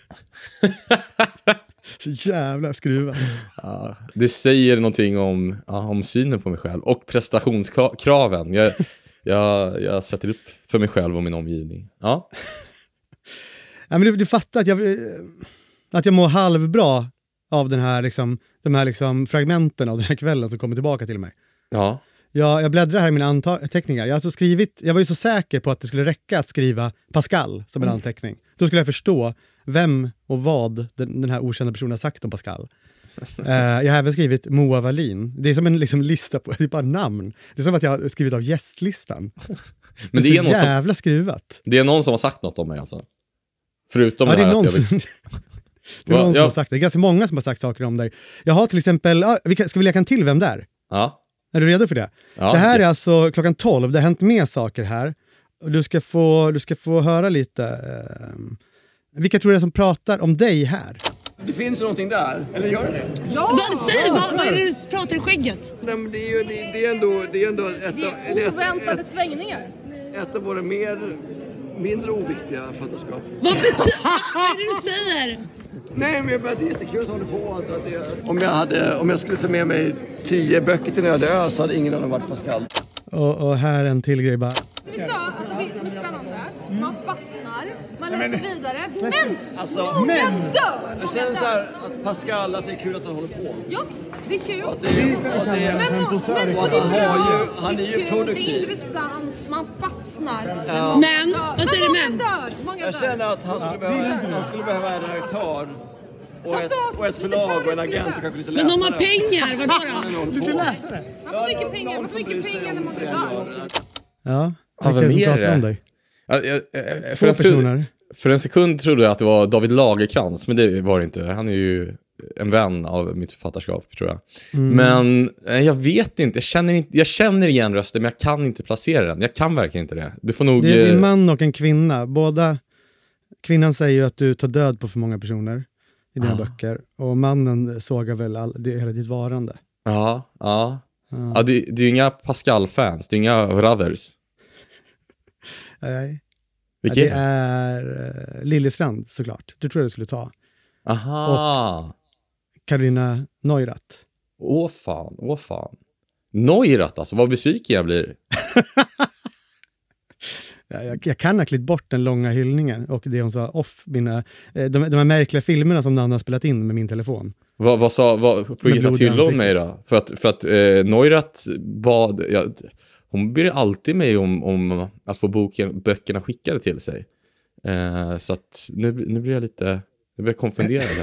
Så jävla skruvat. Ja, det säger någonting om, ja, om synen på mig själv och prestationskraven. Jag, jag, jag sätter upp för mig själv och min omgivning. Ja, Ja, men du, du fattar att jag, att jag mår halvbra av den här, liksom, de här liksom fragmenten av den här kvällen som kommer tillbaka till mig. ja. Jag, jag bläddrar här i mina anteckningar. Jag, har alltså skrivit, jag var ju så säker på att det skulle räcka att skriva Pascal som en anteckning. Då skulle jag förstå vem och vad den, den här okända personen har sagt om Pascal. Uh, jag har även skrivit Moa Wallin. Det är som en liksom, lista på, det är bara namn. Det är som att jag har skrivit av gästlistan. Men det är, så någon som, jävla skruvat. det är någon som har sagt något om mig alltså. Förutom Ja, det det här är någon att jag som, vill... det är Va? någon som Ja. har sagt det. Det är ganska många som har sagt saker om dig. Jag har till exempel, ah, vi kan, ska vi leka en till vem där? Ja, Är du redo för det? ja, Det här är alltså klockan tolv, det har hänt mer saker här. Och Du ska få, du ska få höra lite. Eh, vilka tror du är som pratar om dig här? Det finns ju någonting där, eller gör det det? Vad, säg, vad, vad är det du pratar i skägget? Nej, men det är ju det, det är ändå, det är ändå ett, av- Det är ett, oväntade ett, svängningar. ett av våra mer, mindre oviktiga författarskap. Vad betyder vad är det du säger? Nej, men jag bara, det är jättekul att hålla på. Att, att det, om, jag hade, om jag skulle ta med mig tio böcker till en öde ö så hade ingen av dem varit Pascal. Och, och här en till grej bara. Vi sa att vi, vi ska fastnar, man läser men, vidare. Men alltså, många men, dör! Jag känner så här att Pascal, att det är kul att han håller på. Ja, det är kul. Att det är, och det är, men, men, och det är bra, ju, han är ju kul, produktiv. Det är intressant, man fastnar. Ja. Men, vad säger du men? Dör, många jag dör. känner att han skulle behöva, han skulle behöva en redaktör. Och ett, och ett förlag och en agent och kanske lite läsare. Men de har pengar, vadå då? Lite läsare. Man får mycket pengar, man får mycket pengar när man dör. Ja, Ja, vem är det? Om dig? Ja, jag, jag, för, Två en personer. sekund, för en sekund trodde jag att det var David Lagerkrans, men det var det inte. Han är ju en vän av mitt författarskap, tror jag. Mm. Men eh, jag vet inte. Jag känner, inte, jag känner igen rösten, men jag kan inte placera den. Jag kan verkligen inte det. Du får nog... Det är en man och en kvinna. Båda... Kvinnan säger ju att du tar död på för många personer i dina ah. böcker. Och mannen sågar väl all, det, hela ditt varande. Ja, ja. ja. ja det, det är ju inga Pascal-fans. Det är inga brothers. Nej. Vilka ja, det är uh, Liljestrand, såklart. Du tror jag du skulle ta. Aha. Och Carolina Neurath. Åh fan, åh fan. Neurath alltså, vad besviken jag blir. ja, jag, jag kan ha klippt bort den långa hyllningen och det hon sa off, mina, de, de här märkliga filmerna som Nanna har spelat in med min telefon. Vad, vad sa, vad, på vilket hyllade hon mig då? För att, för att eh, Neurath bad... Ja, hon ber alltid mig om, om att få boken, böckerna skickade till sig. Eh, så att nu, nu blir jag lite... Nu blir jag konfunderad här.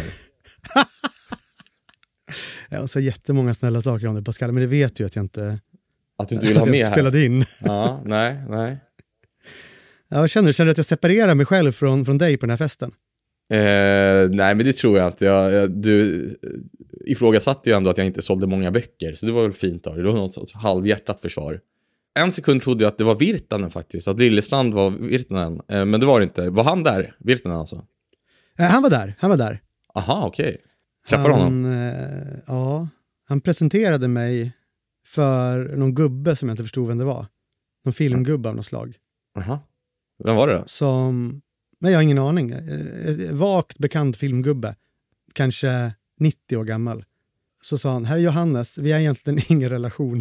Jag sa jättemånga snälla saker om det, Pascal, men det vet ju att jag inte... Att du inte vill ha med här. Spelade in. Ja, nej, nej. Ja, vad känner du? Känner du att jag separerar mig själv från, från dig på den här festen? Eh, nej, men det tror jag inte. Jag, jag, du ifrågasatte ju ändå att jag inte sålde många böcker. Så det var väl fint då. Det var något sorts halvhjärtat försvar. En sekund trodde jag att det var Virtanen faktiskt. Att Lillestrand var Virtanen. Eh, men det var det inte. Var han där? Virtanen alltså? Eh, han var där. Han var där. Aha, okej. Okay. Träffade han, honom? Eh, ja, han presenterade mig för någon gubbe som jag inte förstod vem det var. Någon filmgubbe av något slag. Aha. Vem var det då? Som... Nej, jag har ingen aning. Eh, vagt bekant filmgubbe. Kanske nittio år gammal. Så sa han, här är Johannes, vi har egentligen ingen relation.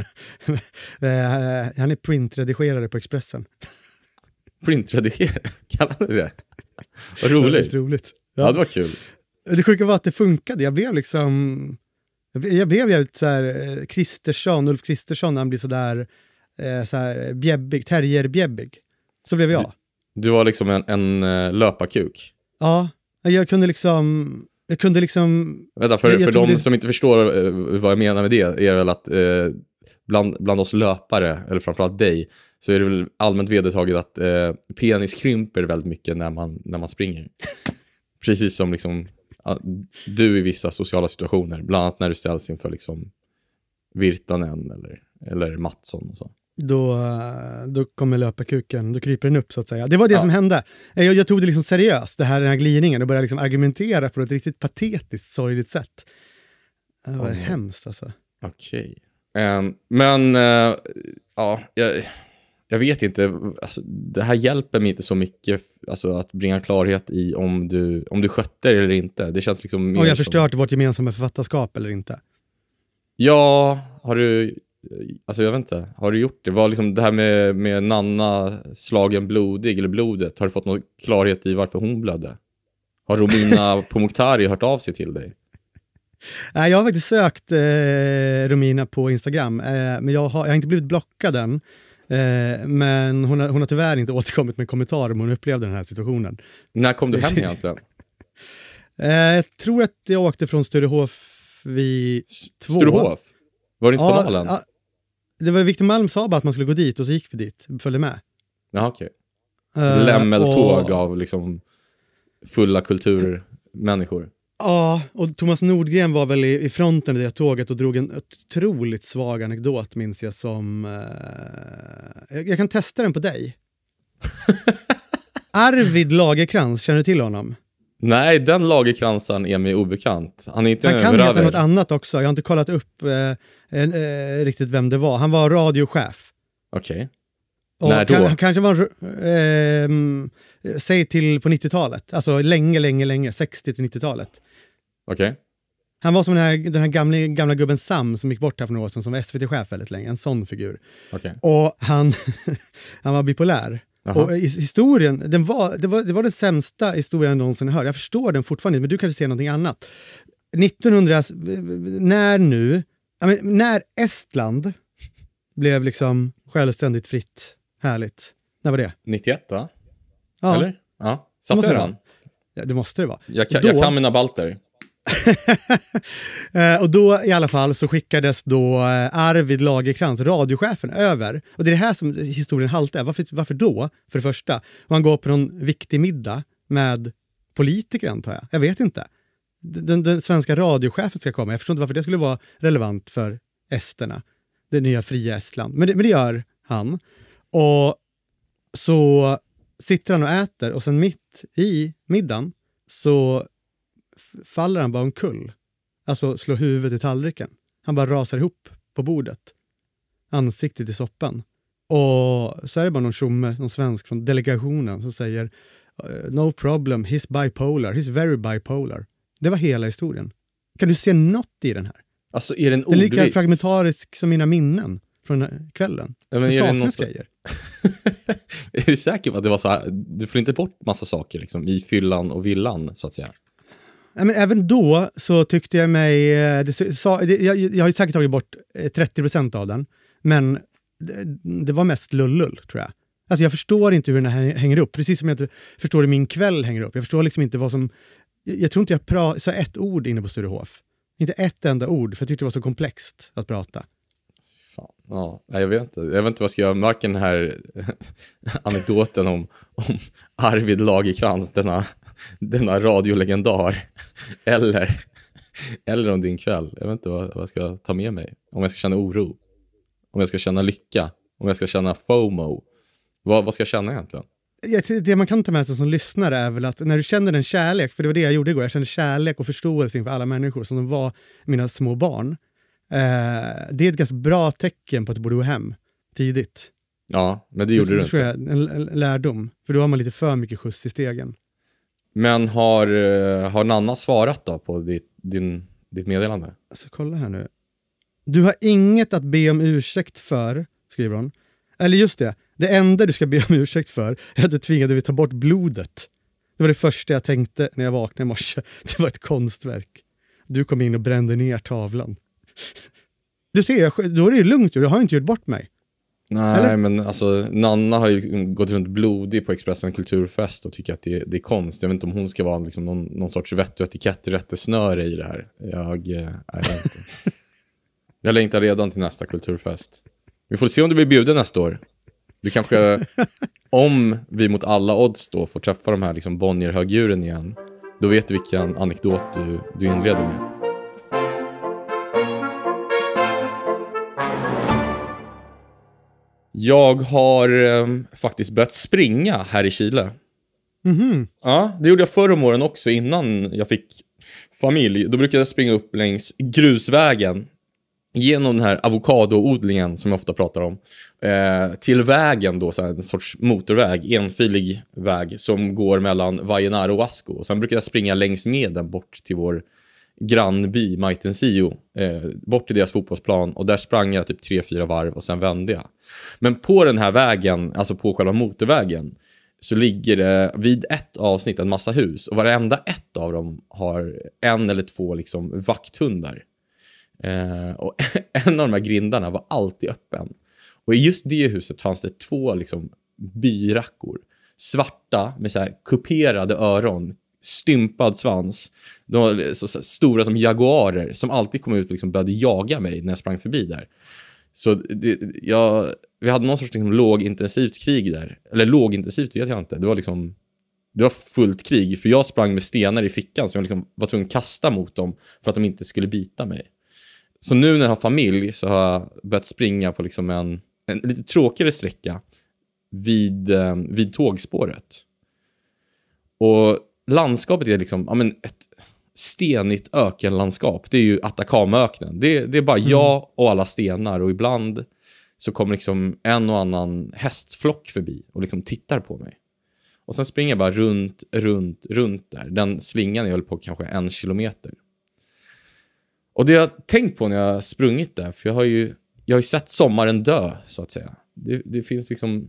Han är printredigerare på Expressen. Printredigerare? Kallade det? Vad roligt. Det roligt. Ja. ja, det var kul. Det sjuka var att det funkade. Jag blev liksom... Jag blev, jag blev jävligt så här Kristersson, Ulf Kristersson, när han blir så där, eh, så här bjäbbig, terrierbjäbbig. Så blev jag. Du, du var liksom en, en uh, löparkuk. Ja, jag kunde liksom... Jag kunde liksom... Vänta, för, jag, jag för de det... som inte förstår uh, vad jag menar med det är väl att uh, bland, bland oss löpare, eller framförallt dig, så är det väl allmänt vedertaget att uh, penis krymper väldigt mycket när man, när man springer. Precis som liksom uh, du i vissa sociala situationer, bland annat när du ställs inför liksom Virtanen eller, eller Mattsson och så. Då, då kommer löparkuken, då kryper den upp så att säga. Det var det ja. som hände. Jag, jag tog det liksom seriöst, det här, den här glidningen, och började liksom argumentera på ett riktigt patetiskt, sorgligt sätt. Det var oh. hemskt alltså. Okej. Okay. Um, men uh, ja, jag, jag vet inte, alltså, det här hjälper mig inte så mycket, alltså, att bringa klarhet i om du, om du skötte eller inte. Det känns liksom mer och jag som... förstört vårt gemensamma författarskap eller inte. Ja, har du... Alltså jag vet inte, har du gjort det? Var liksom det här med, med Nanna slagen blodig eller blodet, har du fått någon klarhet i varför hon blödde? Har Romina Pourmokhtari hört av sig till dig? Nej, jag har faktiskt sökt eh, Romina på Instagram, eh, men jag har, jag har inte blivit blockad än. Eh, men hon har, hon har tyvärr inte återkommit med kommentarer om hon upplevde den här situationen. När kom du hem egentligen? eh, jag tror att jag åkte från Sturehof vid två. Sturehof? Var det inte ja, på Dalen? Ja, det var Victor Malm sa bara att man skulle gå dit och så gick vi dit, följde med. Ja, okej. Okay. Uh, Lämmeltåg och... av liksom fulla kulturmänniskor. Ja, och Thomas Nordgren var väl i, i fronten i det tåget och drog en otroligt svag anekdot, minns jag, som... Uh, jag, jag kan testa den på dig. Arvid Lagerkrans, känner du till honom? Nej, den Lagerkransen är mig obekant. Han är inte Han en kan över. heta något annat också. Jag har inte kollat upp eh, eh, riktigt vem det var. Han var radiochef. Okej. Okay. När då? Kan, han kanske var, eh, säg till på nittiotalet. Alltså länge, länge, länge. sextio till nittiotalet. Okej. Okay. Han var som den här, den här gamla, gamla gubben Sam som gick bort här för några år sedan, som var S V T-chef väldigt länge. En sån figur. Okay. Och han, han var bipolär. Aha. Och historien, den var, det, var, det var den sämsta historien jag någonsin hört. Jag förstår den fortfarande, men du kanske ser någonting annat. nittonhundra, när nu, ja, men när Estland blev liksom självständigt fritt, härligt. När var det? nittioett va? Ja. Eller? Ja. Satt måste du det den? vara. Ja, det måste det vara. Jag, kan, Då- jag kan mina balter. Eh, och då i alla fall så skickades då eh, Arvid Lagercrantz, radiochefen, över. Och det är det här som historien haltar. Varför, varför då? För det första. Och han går på någon viktig middag med politiker, antar jag. Jag vet inte. Den, den svenska radiochefen ska komma. Jag förstår inte varför det skulle vara relevant för esterna. Det nya fria Estland. Men det, men det gör han. Och så sitter han och äter och sen mitt i middagen så f- faller han bara omkull. Alltså slår huvudet i tallriken. Han bara rasar ihop på bordet. Ansiktet i soppan. Och så är det bara någon tjomme, någon svensk från delegationen som säger no problem, he's bipolar, he's very bipolar. Det var hela historien. Kan du se något i den här? Alltså är det en Den är lika ordvits? fragmentarisk som mina minnen från den här kvällen. Ja, men det är det saknas någon så- grejer. Är du säker på att det var så här? Du får inte bort massa saker liksom, i fyllan och villan, så att säga. Ja, men även då så tyckte jag mig... eh, Det, sa, det, jag, jag har ju säkert tagit bort eh, trettio procent av den. Men det, det var mest lullull, tror jag. Alltså jag förstår inte hur den här hänger upp. Precis som jag inte förstår hur min kväll hänger upp. Jag förstår liksom inte vad som... Jag, jag tror inte jag pra, sa ett ord inne på Sturehof. Inte ett enda ord, för jag tyckte det var så komplext att prata. Fan. Ja, nej, jag vet inte. Jag vet inte vad jag ska göra. Varken den här anekdoten om, om Arvid Lagercrantz, denna, denna radiolegendar, eller, eller om din kväll. Jag vet inte vad, vad jag ska ta med mig. Om jag ska känna oro. Om jag ska känna lycka. Om jag ska känna FOMO. Vad, vad ska jag känna egentligen? Jag, det man kan ta med sig som lyssnare är väl att när du känner en kärlek, för det var det jag gjorde igår, jag kände kärlek och förståelse inför alla människor som de var mina små barn. Eh, det är ett ganska bra tecken på att du borde gå hem tidigt. Ja, men det gjorde du det inte. tror jag är en, en lärdom, för då har man lite för mycket skjuts i stegen. Men har, eh, har Nanna svarat då på ditt, din, ditt meddelande? Alltså kolla här nu. Du har inget att be om ursäkt för, skriver hon. Eller just det, det enda du ska be om ursäkt för är att du tvingade vi ta bort blodet. Det var det första jag tänkte när jag vaknade i morse. Det var ett konstverk. Du kom in och brände ner tavlan. Du ser, då är det ju lugnt. Du har inte gjort bort mig. Nej, Eller? men alltså Nanna har ju gått runt blodig på Expressen kulturfest och tycker att det, det är konst. Jag vet inte om hon ska vara liksom någon, någon sorts vett och etikett, rättesnöre i det här. Jag, eh, jag vet inte. Jag längtar redan till nästa kulturfest. Vi får se om du blir bjuden nästa år. Du kanske, om vi mot alla odds då får träffa de här liksom Bonnier-högdjuren igen, då vet du vilken anekdot du, du inleder med. Jag har eh, faktiskt börjat springa här i Chile. Mhm. Ja, det gjorde jag förra om åren också innan jag fick familj. Då brukade jag springa upp längs grusvägen genom den här avokadoodlingen som jag ofta pratar om, eh, till vägen då, så här, en sorts motorväg, enfilig väg som går mellan Vallenar och Huasco. Och sen brukade jag springa längs med den bort till vår grannby Maitencillo, eh, bort till deras fotbollsplan, och där sprang jag typ tre fyra varv och sen vände jag. Men på den här vägen, alltså på själva motorvägen, så ligger det vid ett avsnitt en massa hus, och varenda ett av dem har en eller två liksom vakthundar. Eh, och en av de här grindarna var alltid öppen. Och i just det huset fanns det två liksom byrackor. Svarta med så här kuperade öron, stympad svans. De var så, så stora som jaguarer som alltid kom ut och liksom började jaga mig när jag sprang förbi där. Så det, jag, vi hade någon sorts liksom lågintensivt krig där. Eller lågintensivt vet jag inte. Det var liksom det var fullt krig, för jag sprang med stenar i fickan som jag liksom var tvungen att kasta mot dem för att de inte skulle bita mig. Så nu när jag har familj så har jag börjat springa på liksom en, en lite tråkigare sträcka vid, eh, vid tågspåret. Och landskapet är liksom ja, men ett stenigt ökenlandskap. Det är ju Atacamaöknen. Det, det är bara mm. jag och alla stenar, och ibland så kommer liksom en och annan hästflock förbi och liksom tittar på mig. Och sen springer jag bara runt, runt, runt där. Den slingan är väl på kanske en kilometer. Och det jag har tänkt på när jag har sprungit där, för jag har ju, jag har ju sett sommaren dö, så att säga. Det, det finns liksom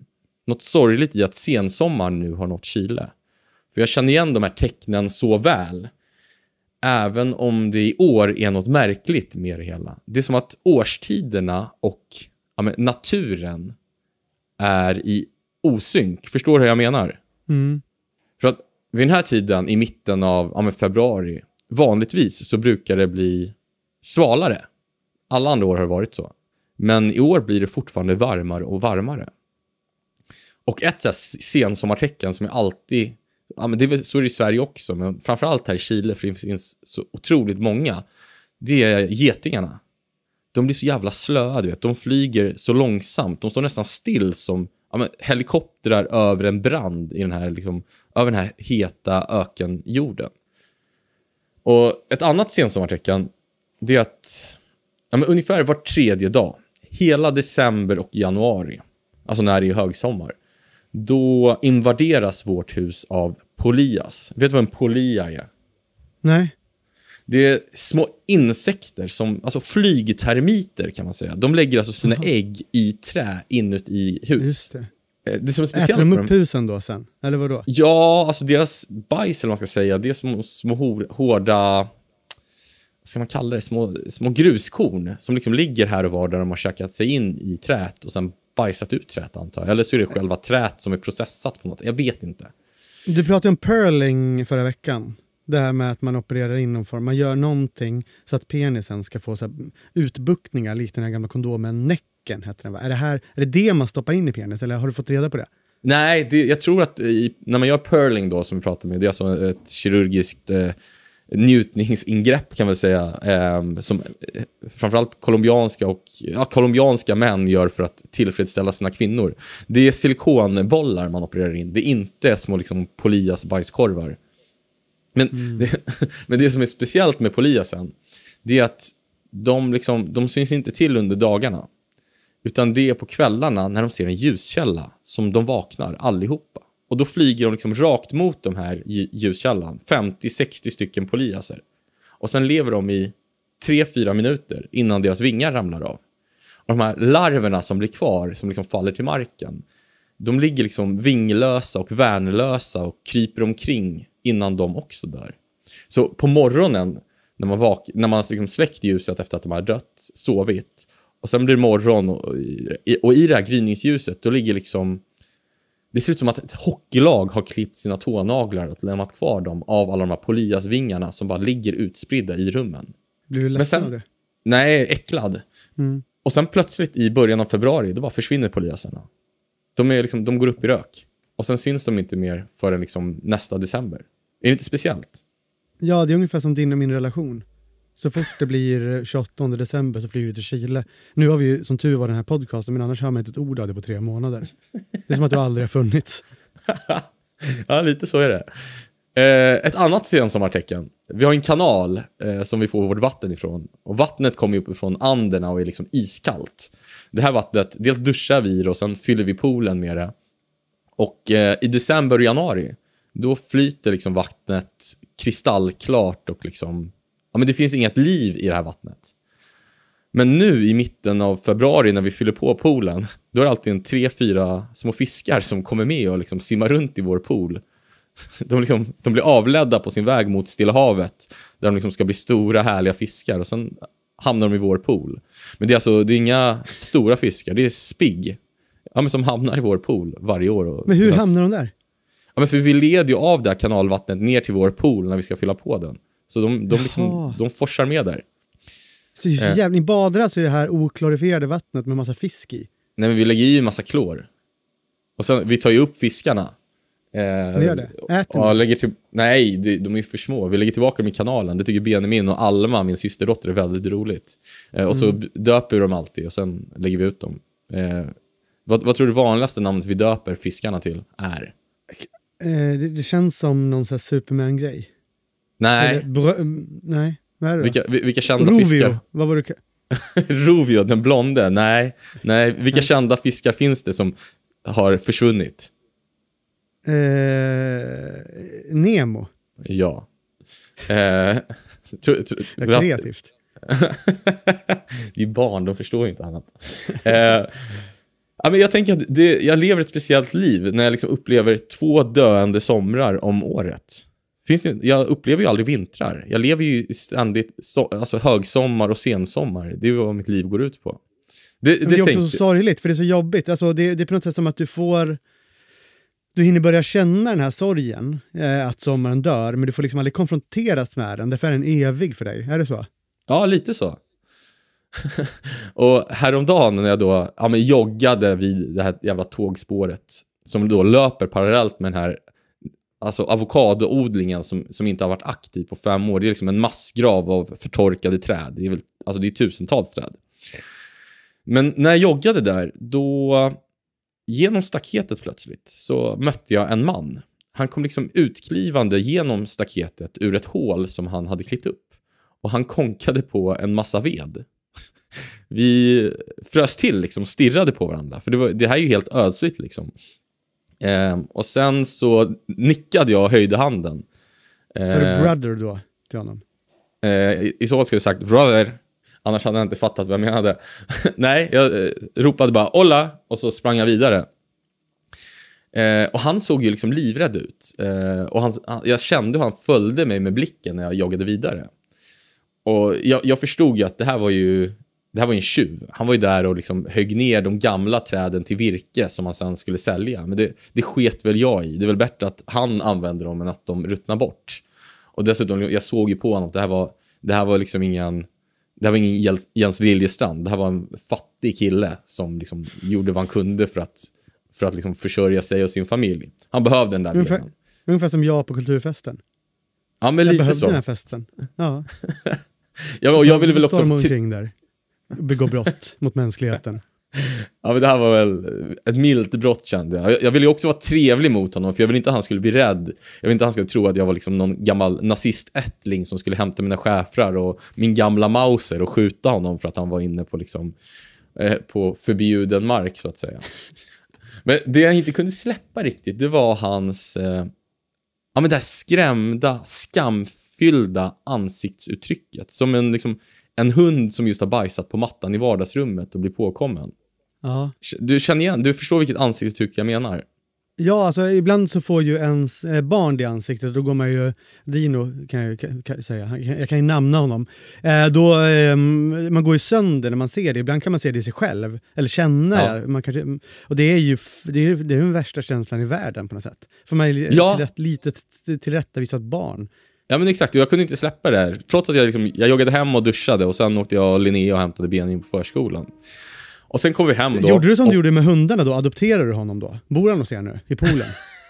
något sorgligt i att sensommaren nu har nått Chile. För jag känner igen de här tecknen så väl. Även om det i år är något märkligt med det hela. Det är som att årstiderna och ja, men, naturen är i osynk. Förstår du hur jag menar? Mm. För att vid den här tiden i mitten av ja, men, februari, vanligtvis så brukar det bli svalare. Alla andra år har det varit så. Men i år blir det fortfarande varmare och varmare. Och ett så här sensommartecken som är alltid... Ja, men det är väl, så är det i Sverige också. Men framförallt här i Chile, för det finns så otroligt många. Det är getingarna. De blir så jävla slöa, du vet. De flyger så långsamt. De står nästan still som ja, men, helikoptrar över en brand i den här, liksom, över den här heta ökenjorden. Och ett annat sensommartecken, det är att ja, men ungefär var tredje dag, hela december och januari, alltså när det är högsommar, då invaderas vårt hus av polias. Vet du vad en polia är? Nej. Det är små insekter som, alltså flygtermiter kan man säga. De lägger alltså sina Aha. ägg i trä inuti hus. Just det. Det är som är speciellt. Äter de med upp dem. husen då sen? Eller vadå? Ja, alltså deras bajs eller vad man ska säga, det är små, små hor, hårda, vad ska man kalla det, små, små gruskorn som liksom ligger här och var där de har käkat sig in i trät och sen bajsat ut trät antar jag. Eller så är det själva trät som är processat på något. Jag vet inte. Du pratade om pearling förra veckan. Det här med att man opererar in någon form. Man gör någonting så att penisen ska få så här utbuktningar likt den här gamla kondomen Näcken heter den, va? Är det här är det det man stoppar in i penis eller har du fått reda på det? Nej, det, jag tror att i, när man gör pearling då som vi pratade med, det är alltså ett kirurgiskt eh, njutningsingrepp kan man säga, eh, som eh, framförallt colombianska och ja, colombianska män gör för att tillfredsställa sina kvinnor. Det är silikonbollar man opererar in. Det är inte små liksom polias bajskorvar. Men, mm. det, men det som är speciellt med poliasen, det är att de, liksom, de syns inte till under dagarna. Utan det är på kvällarna när de ser en ljuskälla som de vaknar allihopa. Och då flyger de liksom rakt mot de här ljuskällan. femtio till sextio stycken poliaser. Och sen lever de i tre till fyra minuter innan deras vingar ramlar av. Och de här larverna som blir kvar, som liksom faller till marken, de ligger liksom vinglösa och värnlösa och kryper omkring innan de också dör. Så på morgonen när man, vak- när man liksom släckt ljuset efter att de har dött, sovit, och sen blir det morgon och i, och i det här gryningsljuset då ligger liksom, det ser ut som att ett hockeylag har klippt sina tånaglar och lämnat kvar dem av alla de här poliasvingarna som bara ligger utspridda i rummen. Blir du ledsen av det? Nej, äcklad. Mm. Och sen plötsligt i början av februari då bara försvinner poliaserna. De, är liksom, de går upp i rök. Och sen syns de inte mer förrän liksom nästa december. Är det inte speciellt? Ja, det är ungefär som din och min relation. Så fort det blir tjugoåttonde december så flyger du till Chile. Nu har vi ju som tur var den här podcasten, men annars har man inte ett ord av det på tre månader. Det är som att du aldrig har funnits. Ja, lite så är det. Eh, ett annat sensommartecken. Vi har en kanal eh, som vi får vårt vatten ifrån. Och vattnet kommer upp ifrån Anderna och är liksom iskallt. Det här vattnet, dels duschar vi och sen fyller vi poolen med det. Och eh, i december och januari, då flyter liksom vattnet kristallklart och liksom, ja men det finns inget liv i det här vattnet. Men nu i mitten av februari när vi fyller på poolen, då är det alltid en tre, fyra små fiskar som kommer med och liksom simmar runt i vår pool. De, liksom, de blir avledda på sin väg mot Stilla havet, där de liksom ska bli stora härliga fiskar och sen hamnar de i vår pool. Men det är alltså, det är inga stora fiskar, det är spigg. Ja, men som hamnar i vår pool varje år. Och men hur sen, hamnar de där? Ja, men för vi leder ju av det här kanalvattnet ner till vår pool när vi ska fylla på den. Så de, de, liksom, de forsar med där. Så jävligt, ni badar alltså i det här oklorifierade vattnet med massa fisk i? Nej, men vi lägger i en massa klor. Och sen, vi tar ju upp fiskarna. Eh, Ni gör det? Äter och lägger till, nej, de, de är för små. Vi lägger tillbaka dem i kanalen. Det tycker Benjamin och Alma, min systerdotter, är väldigt roligt. Eh, och så mm. döper vi dem alltid och sen lägger vi ut dem. Eh, vad, vad tror du vanligaste namnet vi döper fiskarna till är? Eh, det, det känns som någon sån här Superman-grej. Nej. Eller, brö- nej, vad är det då? Vilka, vilka kända Rovio. fiskar? Vad var det? Rovio, den blonde. Nej, nej. Vilka nej. kända fiskar finns det som har försvunnit? Eh, Nemo. Ja. Eh, tro, tro, det är kreativt. Det är barn, de förstår inte annat. eh, Ja, men jag tänker att det, jag lever ett speciellt liv när jag liksom upplever två döende somrar om året. Finns det, jag upplever ju aldrig vintrar. Jag lever ju ständigt so, alltså högsommar och sensommar. Det är vad mitt liv går ut på. Det, det, det är också tänk... så sorgligt, för det är så jobbigt. Alltså, det, det är på något sätt som att du får... Du hinner börja känna den här sorgen, eh, att sommaren dör, men du får liksom aldrig konfronteras med den. Därför är den evig för dig. Är det så? Ja, lite så. Och häromdagen när jag då ja, men joggade vid det här jävla tågspåret som då löper parallellt med den här alltså avokadoodlingen som, som inte har varit aktiv på fem år. Det är liksom en massgrav av förtorkade träd. Det är väl, alltså det är tusentals träd. Men när jag joggade där, då genom staketet plötsligt så mötte jag en man. Han kom liksom utklivande genom staketet ur ett hål som han hade klippt upp. Och han konkade på en massa ved. Vi frös till liksom och stirrade på varandra. För det, var, det här är ju helt ödsligt liksom. Eh, och sen så nickade jag och höjde handen. Eh, så är det brother då till honom? Eh, I så fall skulle jag sagt brother. Annars hade jag inte fattat vad jag menade. Nej, jag eh, ropade bara Olla och så sprang jag vidare. Eh, och han såg ju liksom livrädd ut. Eh, och han, jag kände hur han följde mig med blicken när jag joggade vidare. Och jag, jag förstod ju att det här var ju det här var en tjuv. Han var ju där och liksom högg ner de gamla träden till virke som han sen skulle sälja. Men det, det sket väl jag i. Det är väl bättre att han använder dem än att de ruttnar bort. Och dessutom, jag såg ju på honom att det här var, det här var liksom ingen det här var ingen Jens, Jens Liljestrand. Det här var en fattig kille som liksom gjorde vad han kunde för att, för att liksom försörja sig och sin familj. Han behövde den där ungefär, veden. Ungefär som jag på kulturfesten. Ja, men jag lite behövde så. den här festen. Ja. ja, och jag ville väl också storma omkring där. Begå brott mot mänskligheten. Ja, men det här var väl ett milt brott, kände jag. Jag ville ju också vara trevlig mot honom, för jag ville inte att han skulle bli rädd. Jag ville inte att han skulle tro att jag var liksom någon gammal nazistättling som skulle hämta mina schäfrar och min gamla Mauser och skjuta honom för att han var inne på liksom eh, på förbjuden mark, så att säga. Men det jag inte kunde släppa riktigt, det var hans eh, ja, men det här skrämda, skamfyllda ansiktsuttrycket. Som en liksom en hund som just har bajsat på mattan i vardagsrummet och blir påkommen. Ja. Du känner igen, du förstår vilket ansiktsuttryck jag menar. Ja, alltså ibland så får ju ens barn det ansiktet. Då går man ju, Dino kan jag ju kan säga, jag kan ju namna honom. Eh, då, eh, man går ju sönder när man ser det. Ibland kan man se det i sig själv. Eller känna ja. det. Man kanske, och det är ju det är, det är den värsta känslan i världen på något sätt. För man är ja. ett litet tillrättavisat barn. Ja, men exakt, jag kunde inte släppa det här. Trots att jag, liksom, jag joggade hem och duschade. Och sen åkte jag och Linnea och hämtade Benjamin på förskolan. Och sen kom vi hem då. Gjorde du som och... du gjorde med hundarna då? Adopterade du honom då? Bor han hos er nu? I poolen?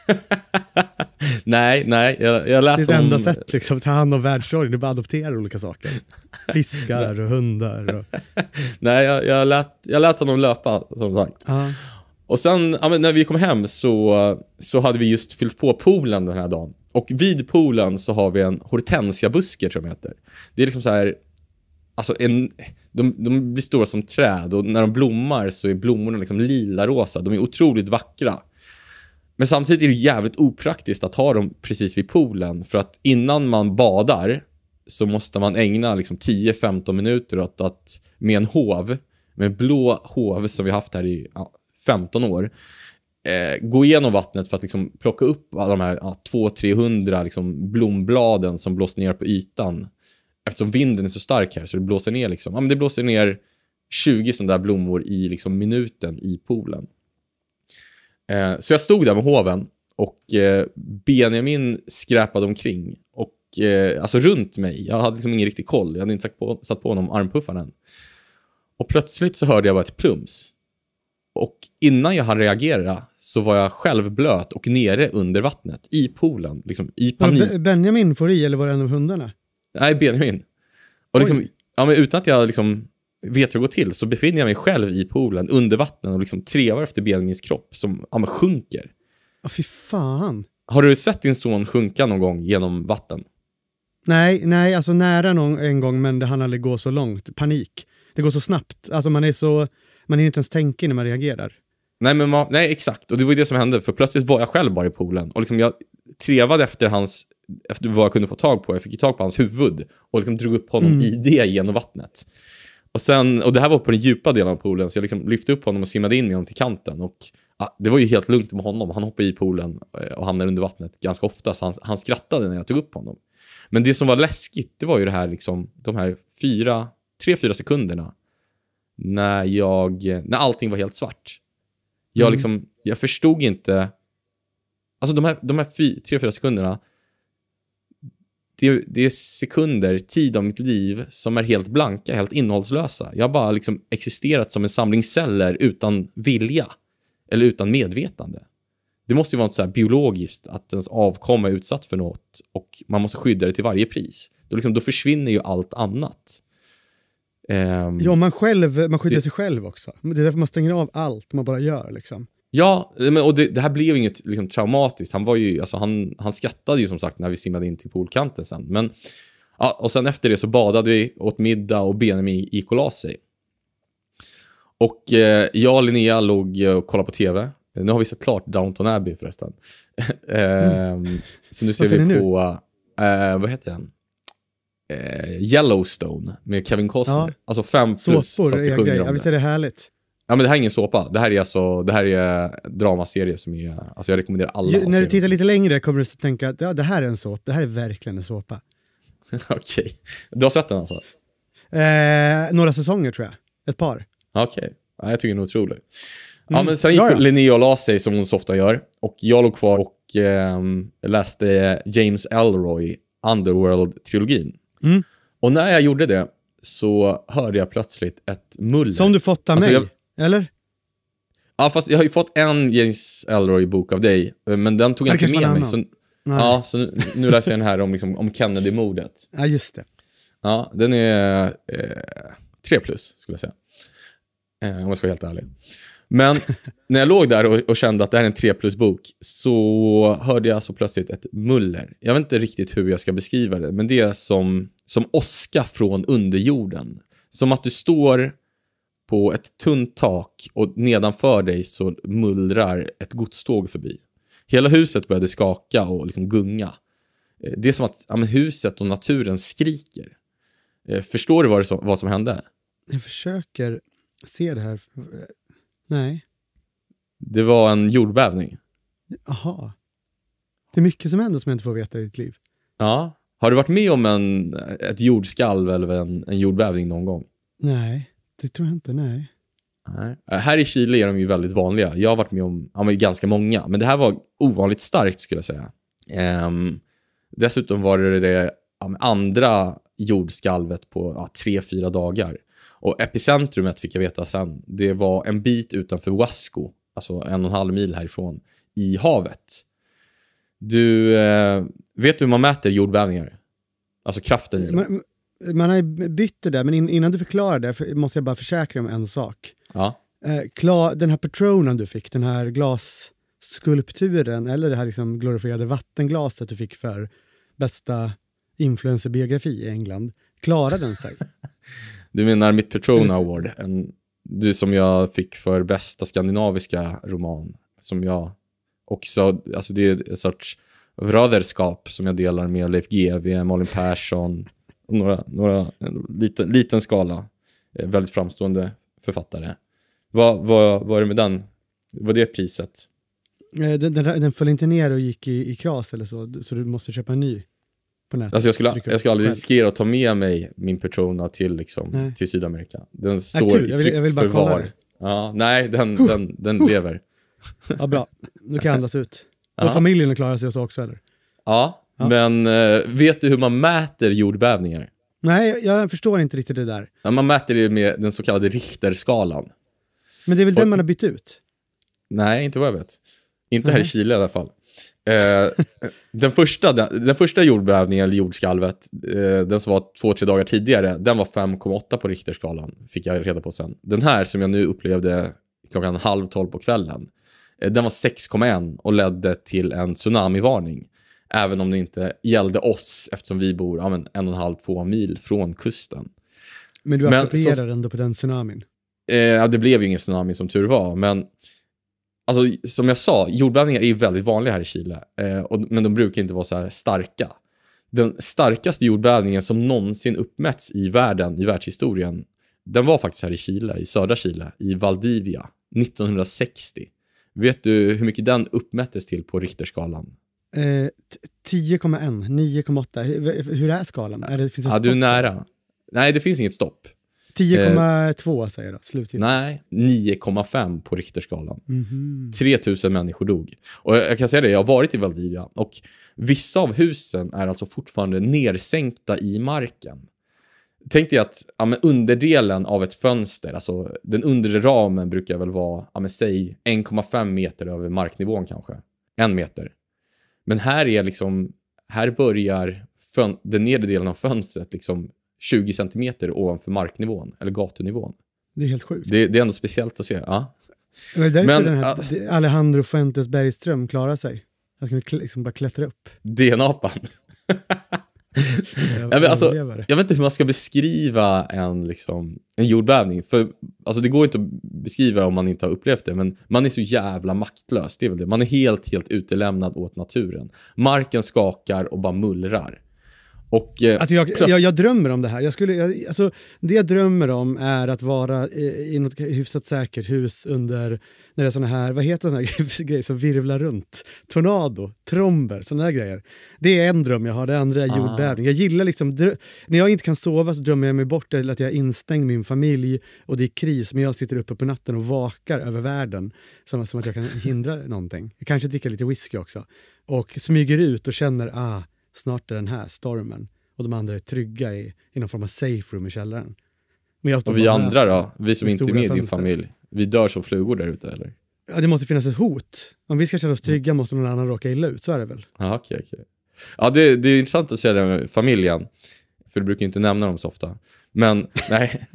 nej, nej. Jag, jag lät det är det honom... enda sätt liksom. Ta hand om världsordningen. Du bara adopterar olika saker. Fiskar och hundar. Och... nej, jag, jag, lät, jag lät honom löpa, som sagt. Ah. Och sen, ja, men när vi kom hem så, så hade vi just fyllt på poolen den här dagen. Och vid poolen så har vi en hortensiabuske, tror jag heter. Det är liksom så här... Alltså en, de, de blir stora som träd. Och när de blommar så är blommorna liksom lila-rosa. De är otroligt vackra. Men samtidigt är det jävligt opraktiskt att ha dem precis vid poolen. För att innan man badar så måste man ägna liksom tio till femton minuter åt att med en hov, med en blå hov som vi haft här i ja, femton år, eh, gå igenom vattnet för att liksom plocka upp alla de här ja, två till trehundra liksom blombladen som blåser ner på ytan. Eftersom vinden är så stark här så det blåser ner liksom. Ja, men det blåser ner tjugo sådana där blommor i liksom minuten i poolen. Eh, så jag stod där med hoven och eh, Benjamin skräpade omkring. Och eh, alltså runt mig. Jag hade liksom ingen riktig koll. Jag hade inte satt på, satt på honom armpuffaren än. Och plötsligt så hörde jag bara ett plums. Och innan jag hann reagera så var jag själv blöt och nere under vattnet i poolen. Liksom i panik. Var Benjamin får i eller var det en av hundarna? Nej, Benjamin. Och liksom, ja, men utan att jag liksom vet hur det går till så befinner jag mig själv i poolen under vattnet och liksom trevar efter Benjamins kropp som ja, men sjunker. Ja, fy fan. Har du sett din son sjunka någon gång genom vatten? Nej, nej, alltså nära någon, en gång, men det hann aldrig gå så långt. Panik. Det går så snabbt. Alltså man är så, man är inte ens tänka när man reagerar. Nej, men man, nej, exakt. Och det var ju det som hände. För plötsligt var jag själv bara i poolen. Och liksom jag trevade efter hans, efter vad jag kunde få tag på. Jag fick ju tag på hans huvud. Och liksom drog upp honom mm. i det genom vattnet. Och, sen, och det här var på den djupa delen av poolen, så jag liksom lyfte upp honom och simmade in med honom till kanten. Och ja, det var ju helt lugnt med honom. Han hoppade i poolen och hamnade under vattnet ganska ofta, så han, han skrattade när jag tog upp honom. Men det som var läskigt, det var ju det här liksom, de här fyra, tre, fyra sekunderna när jag, när allting var helt svart. Jag Mm. liksom, jag förstod inte, alltså de här, de här fy, tre, fyra sekunderna, det, det är sekunder, tid av mitt liv som är helt blanka, helt innehållslösa. Jag har bara liksom existerat som en samling celler utan vilja eller utan medvetande. Det måste ju vara något så här biologiskt att ens avkomma är utsatt för något och man måste skydda det till varje pris. Då, liksom, då försvinner ju allt annat. Um, Ja, man, själv, man skyddar det, sig själv också. Det är därför man stänger av allt man bara gör. Liksom. Ja, men, och det, det här blev ju inget liksom, traumatiskt. Han, var ju, alltså, han, han skrattade ju som sagt när vi simmade in till poolkanten sen. Men, ja, och sen efter det så badade vi, åt middag och Benjamin gick och la sig. Och eh, jag och Linnea låg och kollade på tv. Nu har vi sett klart Downton Abbey förresten. mm. Så nu ser vi på, eh, vad heter den? Eh, Yellowstone med Kevin Costner. Ja. Alltså fem plus. Såpor är grej. Ja, visst är det härligt. Ja, men det här är ingen såpa. Det här är alltså, det här är dramaserie som är, alltså jag rekommenderar alla. Ju, när du tittar lite längre kommer du att tänka att ja, det här är en såpa. Det här är verkligen en såpa. Okej. Okay. Du har sett den alltså? Eh, några säsonger tror jag. Ett par. Okej. Okay. Ja, jag tycker den är otrolig. Mm. Ja, men sen gick ja, ja. Linnea och la sig som hon så ofta gör. Och jag låg kvar och eh, läste James Ellroy Underworld-trilogin. Mm. Och när jag gjorde det så hörde jag plötsligt ett muller. Som du fått av alltså, mig, jag... eller? Ja, fast jag har ju fått en James Ellroy-bok av dig. Men den tog jag inte med mig. Så, ja, så nu, nu läser jag den här om, liksom, om Kennedy-mordet. Ja, just det. Ja, den är eh, tre plus, skulle jag säga. Eh, om jag ska vara helt ärlig. Men när jag låg där och, och kände att det här är en tre plus-bok så hörde jag så plötsligt ett muller. Jag vet inte riktigt hur jag ska beskriva det, men det är som, som åska från underjorden. Som att du står på ett tunt tak och nedanför dig så mullrar ett godståg förbi. Hela huset började skaka och liksom gunga. Det är som att ja, men huset och naturen skriker. Förstår du vad, det som, vad som hände? Jag försöker se det här. Nej. Det var en jordbävning. Aha. Det är mycket som händer som jag inte får veta i ditt liv. Ja. Har du varit med om en, ett jordskalv eller en, en jordbävning någon gång? Nej, det tror jag inte, nej. nej. Här i Chile är de ju väldigt vanliga. Jag har varit med om ja, men ganska många. Men det här var ovanligt starkt skulle jag säga. Um, dessutom var det det ja, andra jordskalvet på ja, tre, fyra dagar. Och epicentrumet fick jag veta sen. Det var en bit utanför Huasco. Alltså en och en halv mil härifrån. I havet. Du, eh, vet du hur man mäter jordbävningar? Alltså kraften i man, man har ju bytt det där. Men in, innan du förklarar det för, måste jag bara försäkra om en sak. Ja. Eh, klar, den här Patronen du fick. Den här glasskulpturen. Eller det här liksom glorifierade vattenglaset du fick för bästa influencerbiografi i England. Klarar den sig? Du menar mitt Petrona Award, en, du som jag fick för bästa skandinaviska roman, som jag också, alltså det är en sorts bröderskap som jag delar med Leif G W, Malin Persson och några, några en liten, liten skala väldigt framstående författare. Vad, vad, vad är det med den? Vad är det priset? Den, den, den föll inte ner och gick i, i kras eller så, så du måste köpa en ny. Alltså jag skulle, jag skulle aldrig riskera att ta med mig min Petrona till, liksom, till Sydamerika. Den står i tryggt jag vill, jag vill bara förvar. Ja, nej, den, den, den lever. Ja, bra. Nu kan jag andas ut. Och familjen klarar sig så också, eller? Ja, ja. Men äh, vet du hur man mäter jordbävningar? Nej, jag förstår inte riktigt det där. Ja, man mäter det med den så kallade Richterskalan. Men det är väl Och, den man har bytt ut? Nej, inte vad jag vet. Inte här i Chile i alla fall. Eh, den, första, den, den första jordbävningen eller jordskalvet, eh, den som var två, tre dagar tidigare, den var fem komma åtta på Richterskalan, fick jag reda på sen. Den här som jag nu upplevde klockan halv tolv på kvällen, eh, den var sex komma ett och ledde till en tsunamivarning. Även om det inte gällde oss, eftersom vi bor ja, men, en och en halv, två mil från kusten. Men du approprierar ändå på den tsunamin? Eh, det blev ju ingen tsunami som tur var, men alltså, som jag sa, jordbävningar är väldigt vanliga här i Chile. Eh, och, men de brukar inte vara så här starka. Den starkaste jordbävningen som någonsin uppmätts i världen, i världshistorien, den var faktiskt här i Chile, i södra Chile, i Valdivia, nittonhundrasextio. Vet du hur mycket den uppmättes till på Richterskalan? Eh, tio komma ett, nio komma åtta. Hur, hur är skalan? Är det, finns det Ja, du är nära. Nej, det finns inget stopp. tio komma två säger jag då, sluttid. Nej, nio komma fem på Richterskalan. Mm-hmm. tre tusen människor dog. Och jag kan säga det, jag har varit i Valdivia och vissa av husen är alltså fortfarande nersänkta i marken. Tänk dig att ja, men underdelen av ett fönster, alltså den undre ramen brukar väl vara, ja, men säg en komma fem meter över marknivån kanske. En meter. Men här är liksom, här börjar fön- den nedre delen av fönstret liksom tjugo centimeter ovanför marknivån, eller gatunivån. Det är helt sjukt. Det, det är ändå speciellt att se, ja. Det är därför Men, den här uh, Alejandro Fuentes Bergström klarar sig. Att kunna kl- liksom bara klättra upp. D N A-pan. Jag, jag, vet, alltså, jag, jag vet inte hur man ska beskriva en, liksom, en jordbävning. För alltså, det går inte att beskriva om man inte har upplevt det. Men man är så jävla maktlös. Det är väl det. Man är helt, helt utelämnad åt naturen. Marken skakar och bara mullrar. Och, eh, alltså jag, jag, jag drömmer om det här. Jag skulle, jag, alltså, det jag drömmer om är att vara i, i något hyfsat säkert hus under, när det är såna här, vad heter såna här grejer som virvlar runt? Tornado, tromber, såna här grejer. Det är en dröm jag har, det andra är Ah. jordbävning. Jag gillar liksom, drö- när jag inte kan sova så drömmer jag mig bort till att jag är instängd min familj och det är kris, men jag sitter uppe på natten och vakar över världen som, som att jag kan hindra någonting. Jag kanske dricker lite whisky också och smyger ut och känner, ah, snart är den här stormen. Och de andra är trygga i, i någon form av safe room i källaren. Men jag står och vi bara andra där, då? Vi som med inte är stora med i din fönster. familj. Vi dör som flugor där ute, eller? Ja, det måste finnas ett hot. Om vi ska känna oss trygga måste någon annan råka illa ut, så är det väl? Ja, okej, okej. Ja, det, det är intressant att se det med familjen. För du brukar inte nämna dem så ofta. Men, nej.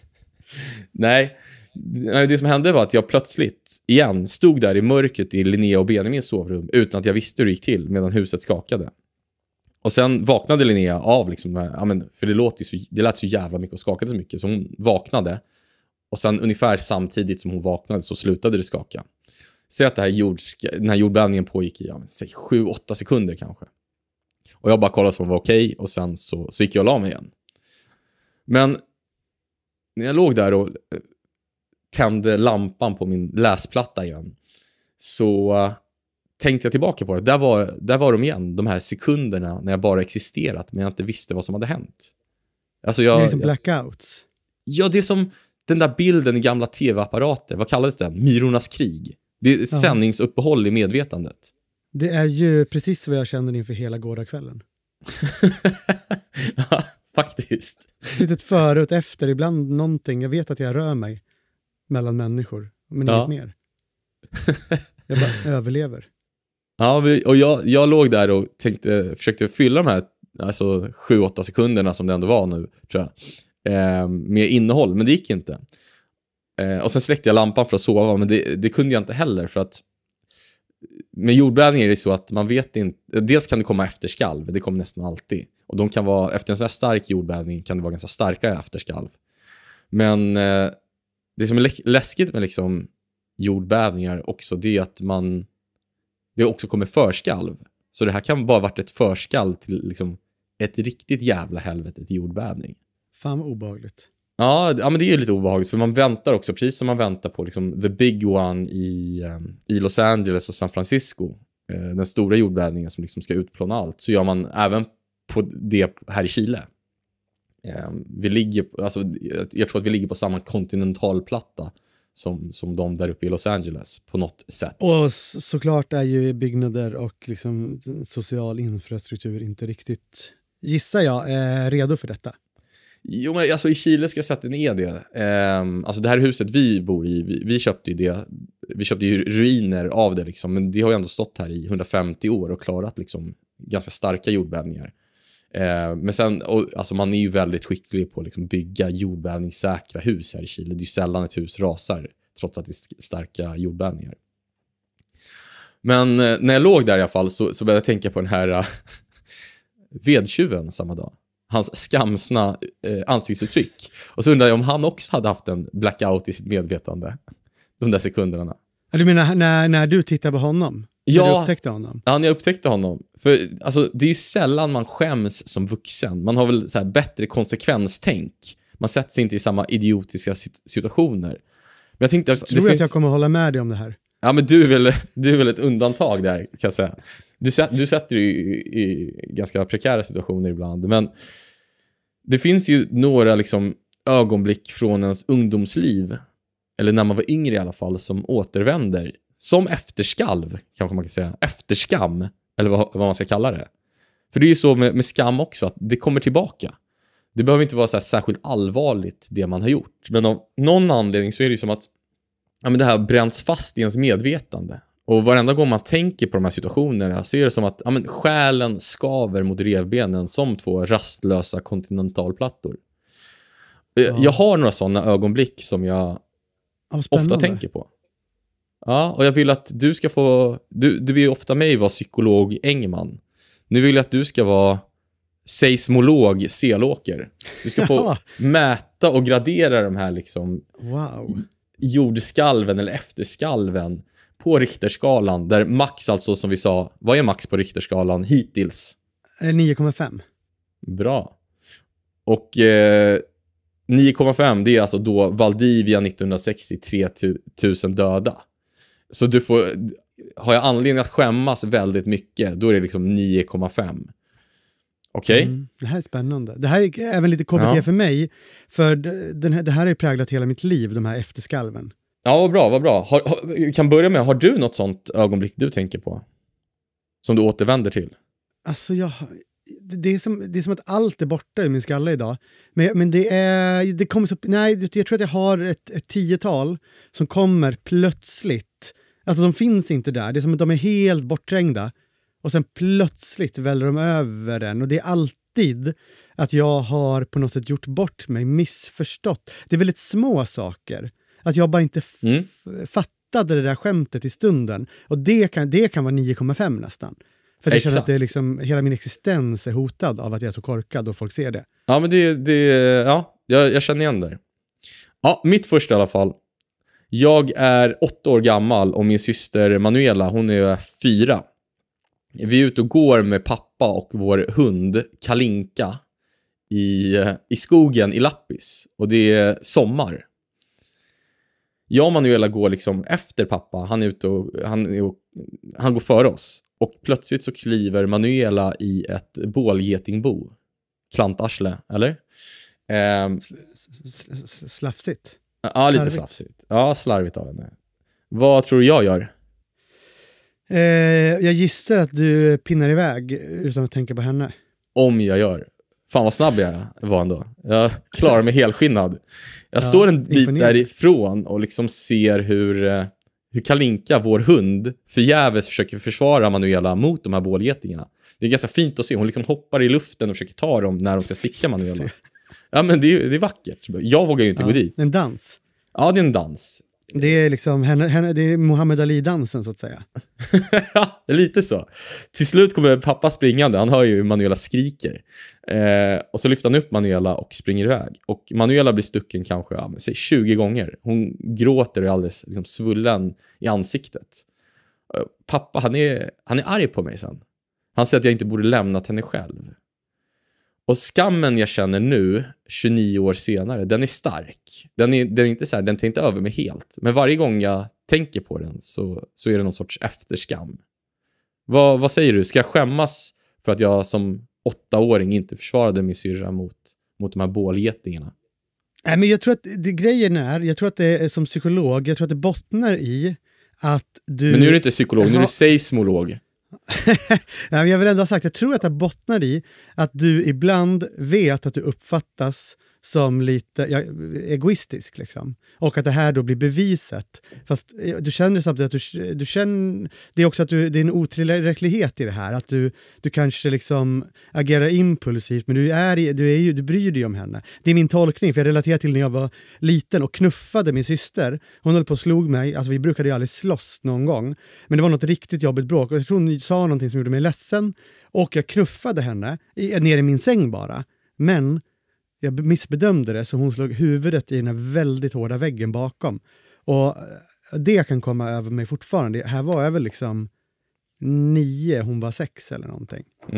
nej. Det som hände var att jag plötsligt, igen, stod där i mörkret i Linnea och Benjamins sovrum utan att jag visste hur det gick till medan huset skakade. Och sen vaknade Linnea av, liksom, ja, men, för det, låter ju så, det lät så jävla mycket och skakade så mycket, så hon vaknade. Och sen ungefär samtidigt som hon vaknade så slutade det skaka. Säg att det här jordska, den här jordbävningen pågick i ja, sju åtta sekunder kanske. Och jag bara kollade som var okej och sen så, så gick jag och la mig igen. Men när jag låg där och tände lampan på min läsplatta igen så tänkte jag tillbaka på det. Där var, där var de igen, de här sekunderna när jag bara existerat men jag inte visste vad som hade hänt. Alltså jag, det är liksom jag, blackouts. ja, det är som den där bilden i gamla tv-apparater. Vad kallades den? Myrornas krig. Det är Ja. sändningsuppehåll i medvetandet. Det är ju precis vad jag känner inför hela gårdagskvällen. Ja, faktiskt. Det finns ett före och ett efter, ibland någonting. Jag vet att jag rör mig mellan människor, men Ja. inget mer. Jag bara överlever. Ja, vi, och jag, jag låg där och tänkte, försökte fylla de här alltså, sju åtta sekunderna som det ändå var nu, tror jag, eh, med innehåll, men det gick inte. Eh, och sen släckte jag lampan för att sova, men det, det kunde jag inte heller, för att med jordbävning är det så att man vet inte, dels kan det komma efterskalv, det kommer nästan alltid. Och de kan vara, efter en sån här stark jordbävning kan det vara ganska starka efterskalv. Men eh, det som är lä- läskigt med liksom jordbävningar också, det är att man det också kommer förskalv. Så det här kan bara varit ett förskalv till liksom ett riktigt jävla helvete till jordbävning. Fan vad obehagligt. Ja, ja, men det är ju lite obehagligt för man väntar också, precis som man väntar på liksom the big one i, um, i Los Angeles och San Francisco, eh, den stora jordbävningen som liksom ska utplåna allt, så gör man även på det här i Chile. Eh, vi ligger, alltså, jag tror att vi ligger på samma kontinentalplatta som, som de där uppe i Los Angeles på något sätt. Och s- såklart är ju byggnader och liksom social infrastruktur inte riktigt, gissar jag, är redo för detta. Jo, men alltså i Chile ska jag sätta ner det. Eh, alltså det här huset vi bor i, vi, vi köpte ju det, vi köpte ju ruiner av det liksom, men det har ju ändå stått här i hundrafemtio år och klarat liksom ganska starka jordbävningar. Eh, men sen, och, alltså man är ju väldigt skicklig på att liksom bygga jordbävningssäkra hus här i Chile. Det är ju sällan ett hus rasar trots att det är starka jordbävningar. Men eh, när jag låg där i alla fall så, så började jag tänka på den här uh, vedtjuven samma dag. Hans skamsna eh, ansiktsuttryck. Och så undrar jag om han också hade haft en blackout i sitt medvetande. De där sekunderna. Du menar när, när du tittar på honom? Ja. När du upptäckte honom? Ja, när jag upptäckte honom. För alltså, det är ju sällan man skäms som vuxen. Man har väl så här bättre konsekvenstänk. man sätter sig inte i samma idiotiska sit- situationer. Men jag tänkte att Tror det du finns... att jag kommer hålla med dig om det här? Ja, men du är väl, du är väl ett undantag där, kan jag säga. Du, du sätter dig i, i ganska prekära situationer ibland. Men det finns ju några liksom ögonblick från ens ungdomsliv, eller när man var yngre i alla fall, som återvänder. Som efterskalv, kanske man kan säga. Efterskam, eller vad, vad man ska kalla det. För det är ju så med, med skam också, att det kommer tillbaka. Det behöver inte vara så här särskilt allvarligt det man har gjort. Men av någon anledning så är det ju som att ja, men det här bränns fast i ens medvetande. Och varenda gång man tänker på de här situationerna så är det som att ja, men själen skaver mot revbenen som två rastlösa kontinentalplattor. Ja. Jag har några sådana ögonblick som jag Ja, ofta tänker på. Ja, och jag vill att du ska få... Du, du blir ofta mig vara psykolog Engman. Nu vill jag att du ska vara seismolog Selåker. Du ska få Ja. mäta och gradera de här liksom Wow. jordskalven eller efterskalven på Richterskalan, där max, alltså som vi sa, vad är max på Richterskalan hittills? nio komma fem. Bra. Och eh, nio komma fem, det är alltså då Valdivia nittonhundrasextio, tre tusen döda. Så du får, har jag anledning att skämmas väldigt mycket, då är det liksom nio komma fem. Okej? Okay? Mm, det här är spännande. Det här är även lite K B T Ja. för mig, för den här, det här har ju präglat hela mitt liv, de här efterskalven. Ja, vad bra, vad bra. Har, har, kan börja med, har du något sånt ögonblick du tänker på? Som du återvänder till? Alltså jag, det, det, är som, det är som att allt är borta i min skalle idag. Men, men det är, det kommer så, nej, jag tror att jag har ett, ett tiotal som kommer plötsligt. Alltså de finns inte där, det är som att de är helt bortträngda. Och sen plötsligt väller de över en. Och det är alltid att jag har på något sätt gjort bort mig, missförstått. Det är väldigt små saker. Att jag bara inte f- Mm. fattade det där skämtet i stunden. Och det kan, det kan vara nio komma fem nästan. För jag känner att det är liksom, hela min existens är hotad av att jag är så korkad och folk ser det. Ja, men det, det ja, jag, jag känner igen det. Ja, mitt första i alla fall. Jag är åtta år gammal och min syster Manuela, hon är fyra. Vi är ute och går med pappa och vår hund Kalinka i, i skogen i Lappis. Och det är sommar. Jag och Manuela går liksom efter pappa. Han är ute och han, är och, han går före oss. Och plötsligt så kliver Manuela i ett bålgetingbo. Klantarsle, eller? Ehm, S- s- Slafsigt. ja, lite Slarvigt. slafsigt. Ja, slarvigt av henne. Vad tror du jag gör? Eh, jag gissar att du pinnar iväg utan att tänka på henne. Om jag gör. Fan vad snabb jag var ändå. Jag klarar mig helskinnad. Jag Ja, står en bit imponerande. därifrån och liksom ser hur, eh, hur Kalinka, vår hund, förgäves försöker försvara Manuela mot de här bålgetingarna. Det är ganska fint att se. Hon liksom hoppar i luften och försöker ta dem när de ska sticka Manuela. Ja, men det är, det är vackert. Jag vågar ju inte Ja, gå dit. en dans. Ja, det är en dans. Det är liksom henne, henne, det är Muhammad Ali-dansen så att säga. Ja, lite så. Till slut kommer pappa springande. Han hör ju hur Manuela skriker. Eh, och så lyfter han upp Manuela och springer iväg. Och Manuela blir stucken kanske ja, men, säg tjugo gånger. Hon gråter och är alldeles liksom, svullen i ansiktet. Eh, pappa, han är, han är arg på mig sen. Han säger att jag inte borde lämnat henne själv. Och skammen jag känner nu, tjugonio år senare, den är stark. Den är, den är inte så här, den tar inte över mig helt. Men varje gång jag tänker på den så, så är det någon sorts efterskam. Vad, vad säger du? Ska jag skämmas för att jag som åttaåring inte försvarade min syrra mot, mot de här bålgetingarna? Nej, men jag tror att det, grejen är, jag tror att det är som psykolog, jag tror att det bottnar i att du... Men nu är du inte psykolog, nu är Ja. du seismolog. Nej, men jag vill ändå ha sagt, jag tror att det bottnar i att du ibland vet att du uppfattas som lite ja, egoistisk liksom. Och att det här då blir beviset. Fast du känner samtidigt att du, du känner, det är också att du, det är en otillräcklighet i det här. Att du, du kanske liksom agerar impulsivt, men du, är, du, är ju, du bryr dig om henne. Det är min tolkning, för jag relaterar till när jag var liten och knuffade min syster. Hon höll på och slog mig, alltså vi brukade ju aldrig slåss någon gång. Men det var något riktigt jobbigt bråk och jag tror hon sa någonting som gjorde mig ledsen. Och jag knuffade henne i, ner i min säng bara. Men jag missbedömde det, så hon slog huvudet i den här väldigt hårda väggen bakom. Och det kan komma över mig fortfarande. Här var jag väl liksom nio, hon var sex eller någonting. Mm.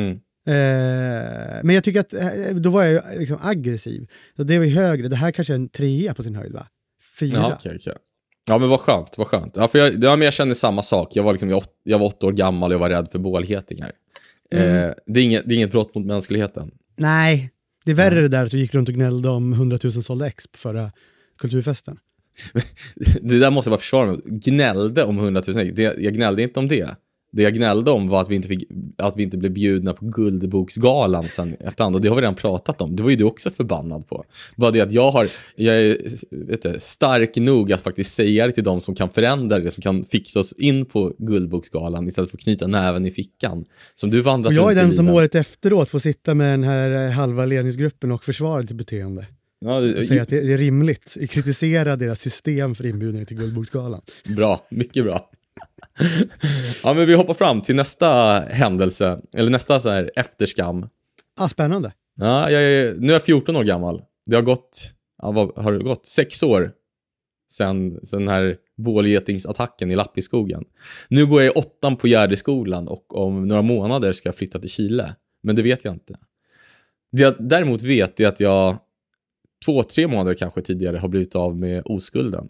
Eh, men jag tycker att eh, då var jag ju liksom aggressiv. Så det var ju högre. Det här kanske är en trea på sin höjd, va? Fyra. Ja, okej, okej. Ja, men vad skönt, vad skönt. Ja, för jag, ja, men jag känner samma sak. Jag var, liksom, jag, jag var åtta år gammal och jag var rädd för bålgetingar. Mm. Eh, det, är inget, det är inget brott mot mänskligheten. Nej, det är värre det där att du gick runt och gnällde om hundratusen sålda ex på förra kulturfesten. Det där måste jag bara försvara mig. Gnällde om hundratusen ex. Jag gnällde inte om det. Det jag gnällde om var att vi inte, fick, att vi inte blev bjudna på Guldboksgalan sen efterhand. Och det har vi redan pratat om. Det var ju du också förbannad på. Bara det att jag har jag är vet du, stark nog att faktiskt säga det till dem som kan förändra det, som kan fixa oss in på Guldboksgalan istället för att knyta näven i fickan. Som du vandrat. Och jag är den som året efteråt får sitta med den här halva ledningsgruppen och försvara ditt beteende. Ja, det, säga att det är rimligt. Kritisera deras system för inbjudning till Guldboksgalan. Bra, mycket bra. Ja, men vi hoppar fram till nästa händelse. Eller nästa så här efterskam. Ah, spännande. Ja, jag är, nu är jag fjorton år gammal. Det har gått, ja, vad har det gått? Sex år sen, sen den här bålgetingsattacken i Lappiskogen. Nu går jag i åttan på Gärdeskolan och om några månader ska jag flytta till Chile. Men det vet jag inte. Det jag däremot vet är att jag två, tre månader kanske tidigare har blivit av med oskulden.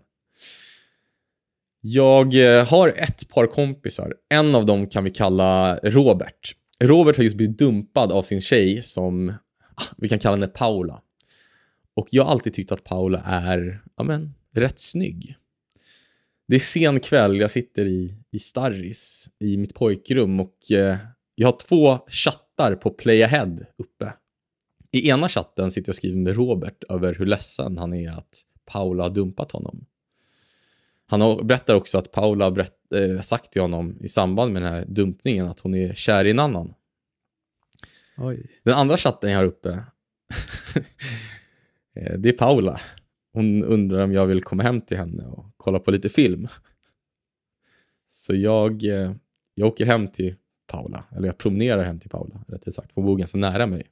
Jag har ett par kompisar. En av dem kan vi kalla Robert. Robert har just blivit dumpad av sin tjej som vi kan kalla henne Paula. Och jag har alltid tyckt att Paula är ja men, rätt snygg. Det är sen kväll, jag sitter i, i Starris i mitt pojkrum och eh, jag har två chattar på Play Ahead uppe. I ena chatten sitter jag och skriver med Robert över hur ledsen han är att Paula har dumpat honom. Han har, berättar också att Paula har berätt, eh, sagt till honom i samband med den här dumpningen att hon är kär i en annan. Oj. Den andra chatten jag har uppe det är Paula. Hon undrar om jag vill komma hem till henne och kolla på lite film. Så jag, eh, jag åker hem till Paula. Eller jag promenerar hem till Paula, rättare sagt. För hon bor ganska nära mig.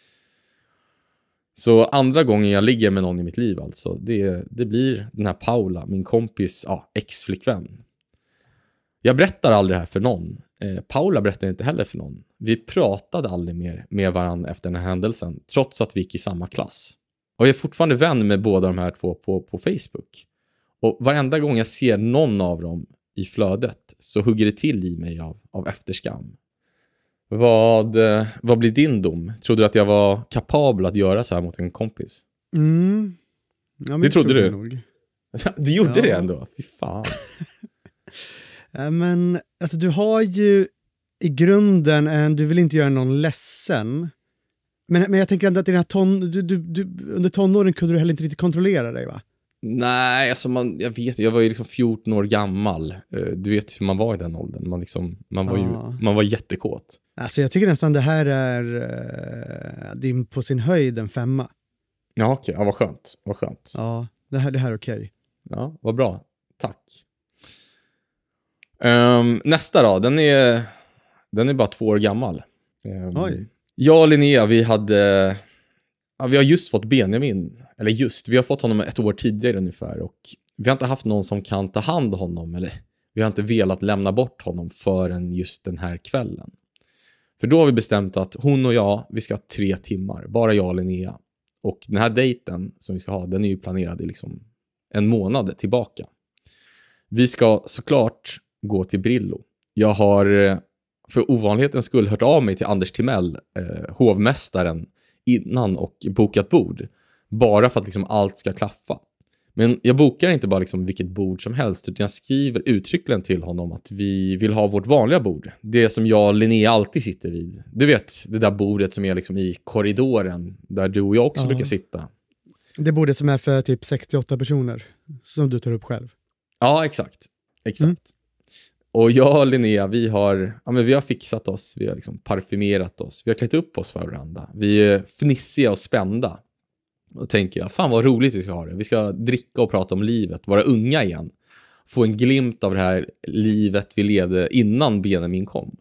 Så andra gången jag ligger med någon i mitt liv alltså, det, det blir den här Paula, min kompis ja, ex-flickvän. Jag berättar aldrig det här för någon. Eh, Paula berättar inte heller för någon. Vi pratade aldrig mer med varandra efter den här händelsen, trots att vi gick i samma klass. Och jag är fortfarande vän med båda de här två på, på Facebook. Och varenda gång jag ser någon av dem i flödet så hugger det till i mig av, av efterskam. Vad, vad blir din dom? Trodde du att jag var kapabel att göra så här mot en kompis? Mm. Ja, men det trodde du? Nog. Du gjorde ja. det ändå? Fy fan. Ja, men alltså, du har ju i grunden en, du vill inte göra någon ledsen. Men, men jag tänker ändå att i den här ton, du, du, du, under tonåren kunde du heller inte riktigt kontrollera dig, va? Nej, alltså man, jag vet, jag var ju liksom fjorton år gammal. Du vet hur man var i den åldern. Man, liksom, man, var, ju, man var jättekåt. Alltså jag tycker nästan det här är uh, din på sin höjd en femma. Ja, okej. Okay. Ja, vad skönt. Vad skönt. Ja, det här, det här är okej. Okay. Ja, vad bra. Tack. Um, nästa då, den är, den är bara två år gammal. Um, Oj. Jag och Linnea, vi hade... Ja, vi har just fått Benjamin. Eller just, vi har fått honom ett år tidigare ungefär. Och vi har inte haft någon som kan ta hand om honom. Eller vi har inte velat lämna bort honom förrän just den här kvällen. För då har vi bestämt att hon och jag, vi ska ha tre timmar. Bara jag och Linnea. Och den här dejten som vi ska ha, den är ju planerad i liksom en månad tillbaka. Vi ska såklart gå till Brillo. Jag har för ovanlighetens skull hört av mig till Anders Timell, eh, hovmästaren, innan och bokat bord. Bara för att liksom allt ska klaffa. Men jag bokar inte bara liksom vilket bord som helst, utan jag skriver uttryckligen till honom att vi vill ha vårt vanliga bord. Det som jag och Linnea alltid sitter vid. Du vet, det där bordet som är liksom i korridoren där du och jag också ja. brukar sitta. Det bordet som är för typ sextioåtta personer som du tar upp själv. Ja, exakt. Exakt. Mm. Och jag och Linnea, vi har, ja, men vi har fixat oss, vi har liksom parfymerat oss, vi har klätt upp oss för varandra. Vi är fnissiga och spända. Och tänker jag, fan vad roligt vi ska ha det. Vi ska dricka och prata om livet, vara unga igen. Få en glimt av det här livet vi levde innan Benjamin kom.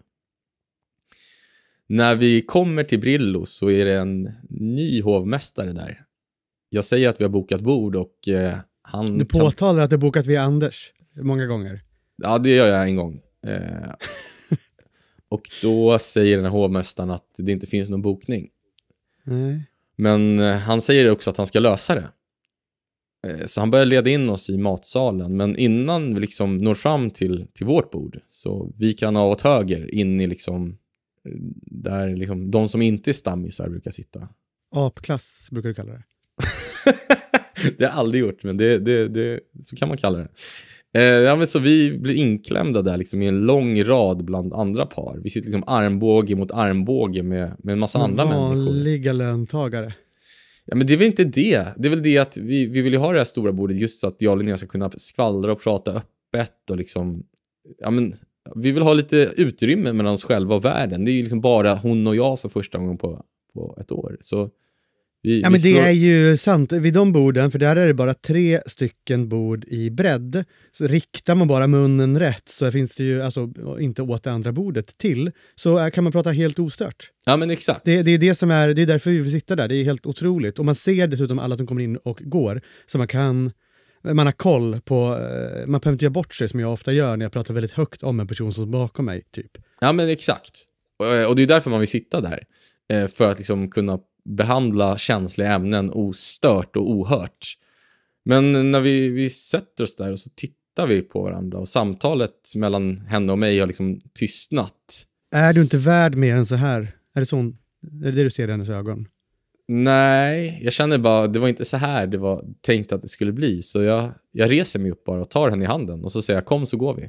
När vi kommer till Brillo så är det en ny hovmästare där. Jag säger att vi har bokat bord och eh, han... Du påtalar kan... att du bokat via Anders många gånger. Ja, det gör jag en gång. Eh, Och då säger den här hovmästaren att det inte finns någon bokning. Nej. Men eh, han säger också att han ska lösa det. Eh, så han börjar leda in oss i matsalen. Men innan vi liksom når fram till, till vårt bord så viker han av åt höger in i liksom, eh, där liksom de som inte är stammisar brukar sitta. Apklass brukar du kalla det. Det har jag aldrig gjort, men det, det, det, så kan man kalla det. Eh, ja, men så vi blir inklämda där liksom, i en lång rad bland andra par. Vi sitter liksom armbåge mot armbåge med, med en massa Men andra människor. Vanliga löntagare. Ja, men det är väl inte det. Det är väl det att vi, vi vill ju ha det här stora bordet just så att jag och Linnea ska kunna skvallra och prata öppet och liksom, ja men vi vill ha lite utrymme mellan oss själva och världen. Det är ju liksom bara hon och jag för första gången på, på ett år. Så vi, Ja, vi men det slår... är ju sant. Vid de borden, för där är det bara tre stycken bord i bredd. Så riktar man bara munnen rätt så finns det ju, alltså inte åt det andra bordet till, så kan man prata helt ostört. Ja, men exakt. Det, det är det som är, det är därför vi vill sitta där. Det är helt otroligt. Och man ser dessutom alla som kommer in och går. Så man kan, man har koll på, man behöver inte göra bort sig som jag ofta gör när jag pratar väldigt högt om en person som är bakom mig, typ. Ja, men exakt. Och, och det är därför man vill sitta där. Eh, för att liksom kunna behandla känsliga ämnen ostört och ohört. Men när vi, vi sätter oss där och så tittar vi på varandra och samtalet mellan henne och mig har liksom tystnat. Är du inte värd mer än så här? Är det, sån, är det det du ser i hennes ögon? Nej, jag känner bara, det var inte så här det var tänkt att det skulle bli. Så jag, jag reser mig upp bara och tar henne i handen och så säger jag, kom så går vi.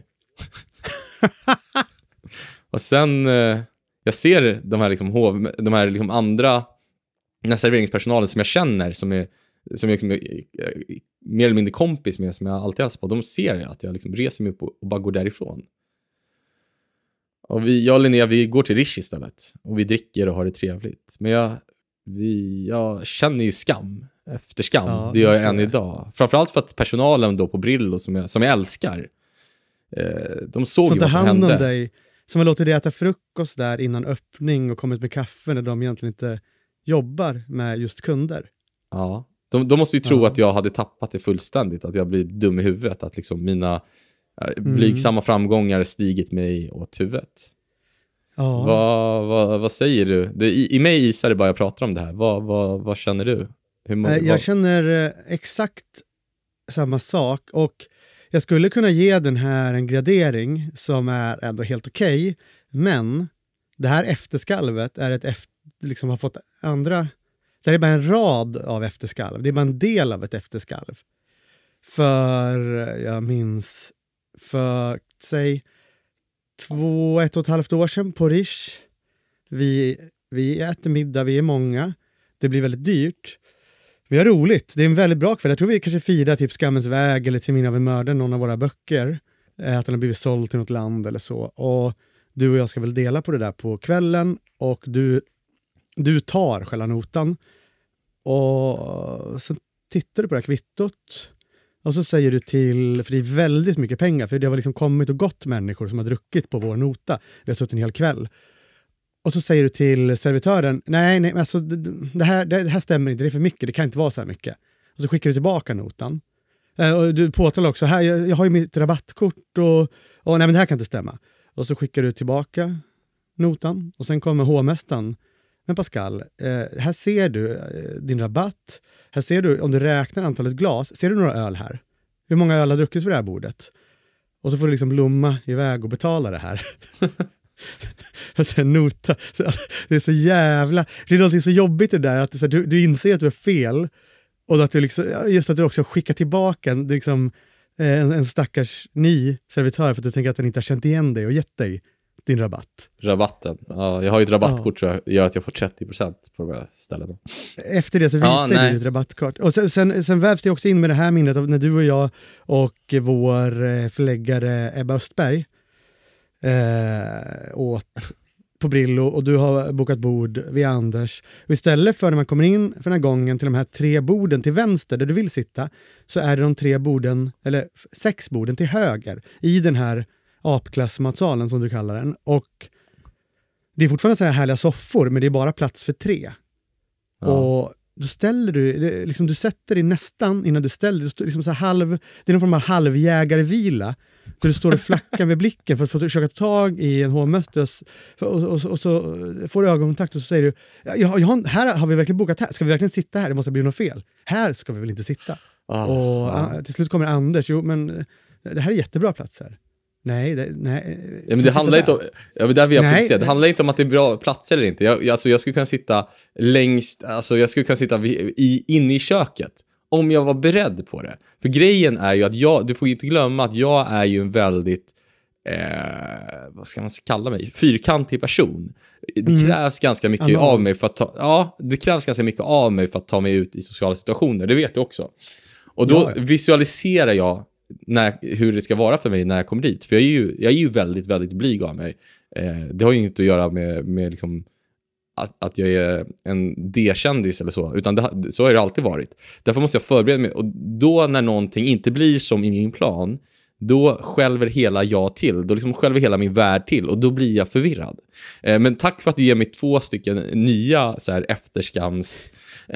Och sen, eh, jag ser de här, liksom, hov, de här liksom andra den serveringspersonalen som jag känner, som är, som jag liksom, är, mer eller mindre kompis med, som jag alltid hälsar på. De ser att jag liksom reser mig upp och, och bara går därifrån. Och vi, jag och Linnea, vi går till Rish istället. Och vi dricker och har det trevligt. Men jag, vi, jag känner ju skam. Efter skam. Ja, det gör jag det än jag. idag. Framförallt för att personalen då på Brillo, som jag, som jag älskar, eh, de såg Som ju tar vad som hand om hände. dig. Som har låtit dig äta frukost där innan öppning och kommit med kaffe när de egentligen inte jobbar med just kunder. Ja. De, de måste ju tro Ja. att jag hade tappat det fullständigt. Att jag blir dum i huvudet. Att liksom mina eh, Mm. blygsamma framgångar stigit mig åt huvudet. Ja. Vad, vad, vad säger du? Det, i, I mig isar det bara jag pratar om det här. Vad, vad, vad känner du? Hur må, Eh, vad, Jag känner eh, exakt samma sak och jag skulle kunna ge den här en gradering som är ändå helt okej, men det här efterskalvet är ett efter, liksom har fått andra, det är bara en rad av efterskalv, det är bara en del av ett efterskalv. För jag minns för, säg två, ett och ett halvt år sedan på Rish, vi, vi äter middag, vi är många, det blir väldigt dyrt. Vi har roligt. Det är en väldigt bra kväll. Jag tror vi kanske firar typ Skammens väg eller Till min av en mördare, någon av våra böcker. Eh, Att den har blivit såld till något land eller så. Och du och jag ska väl dela på det där på kvällen. Och du, du tar själva notan. Och så tittar du på det här kvittot. Och så säger du till, för det är väldigt mycket pengar. För det har liksom kommit och gått människor som har druckit på vår nota. Vi har suttit en hel kväll. Och så säger du till servitören, nej, nej, alltså det, det, här, det här stämmer inte, det är för mycket, det kan inte vara så här mycket. Och så skickar du tillbaka notan. Eh, och du påtalar också, här, jag, jag har ju mitt rabattkort och, och nej men det här kan inte stämma. Och så skickar du tillbaka notan och sen kommer hovmästaren. Men Pascal, eh, här ser du eh, din rabatt. Här ser du, om du räknar antalet glas, ser du några öl här? Hur många öl har druckits för det här bordet? Och så får du liksom lomma iväg och betala det här. Alltså en nota. Det är så jävla... Det är något så jobbigt det där. Att det, så, du, du inser att du är fel. Och att du liksom, just att du också skickar tillbaka en, liksom, en, en stackars ny servitör för att du tänker att den inte har känt igen dig och gett dig din rabatt. Rabatten. Ja, jag har ju ett rabattkort så det gör att jag får trettio procent på de här ställena. Efter det så visar Ja, du nej. ditt rabattkort. Och sen, sen, sen vävs det också in med det här minnet av när du och jag och vår eh, förläggare Ebba Östberg eh, åt på Brillo och du har bokat bord vid Anders. Och istället för när man kommer in för den här gången till de här tre borden till vänster där du vill sitta så är det de tre borden, eller sex borden till höger i den här apklassmatsalen som du kallar den. Och det är fortfarande så här härliga soffor men det är bara plats för tre. Ja. Och då ställer du, det, liksom, du sätter dig nästan innan du ställer dig, liksom så här halv, det är någon form av halvjägarvila För du står och flackar med blicken för att försöka ta tag i en hovmästare och, och, och, och så får du ögonkontakt och så säger du jag, jag har, här har vi verkligen bokat här. Ska vi verkligen sitta här? Det måste bli något fel. Här ska vi väl inte sitta? Ah, och ah. till slut kommer Anders. Jo, men det här är jättebra plats här. Nej, det, nej. Ja, men det handlar inte om, ja, men där vill jag Nej. säga, det handlar inte om att det är bra platser eller inte. Jag, alltså, jag skulle kunna sitta längst, alltså jag skulle kunna sitta vid, i, inne i köket. Om jag var beredd på det. För grejen är ju att jag, du får inte glömma att jag är ju en väldigt, eh, vad ska man kalla mig, fyrkantig person. Det Mm. krävs ganska mycket Anal. av mig för att ta, ja, det krävs ganska mycket av mig för att ta mig ut i sociala situationer. Det vet du också. Och då Ja, ja. visualiserar jag när, hur det ska vara för mig när jag kommer dit. För jag är ju, jag är ju väldigt, väldigt blyg av mig. Eh, det har ju inte att göra med, med liksom Att, att jag är en D-kändis eller så, utan det, så har det alltid varit. Därför måste jag förbereda mig. Och då när någonting inte blir som i min plan, då skälver hela jag till. Då liksom skälver hela min värld till. Och då blir jag förvirrad. Eh, men tack för att du ger mig två stycken nya så här, efterskams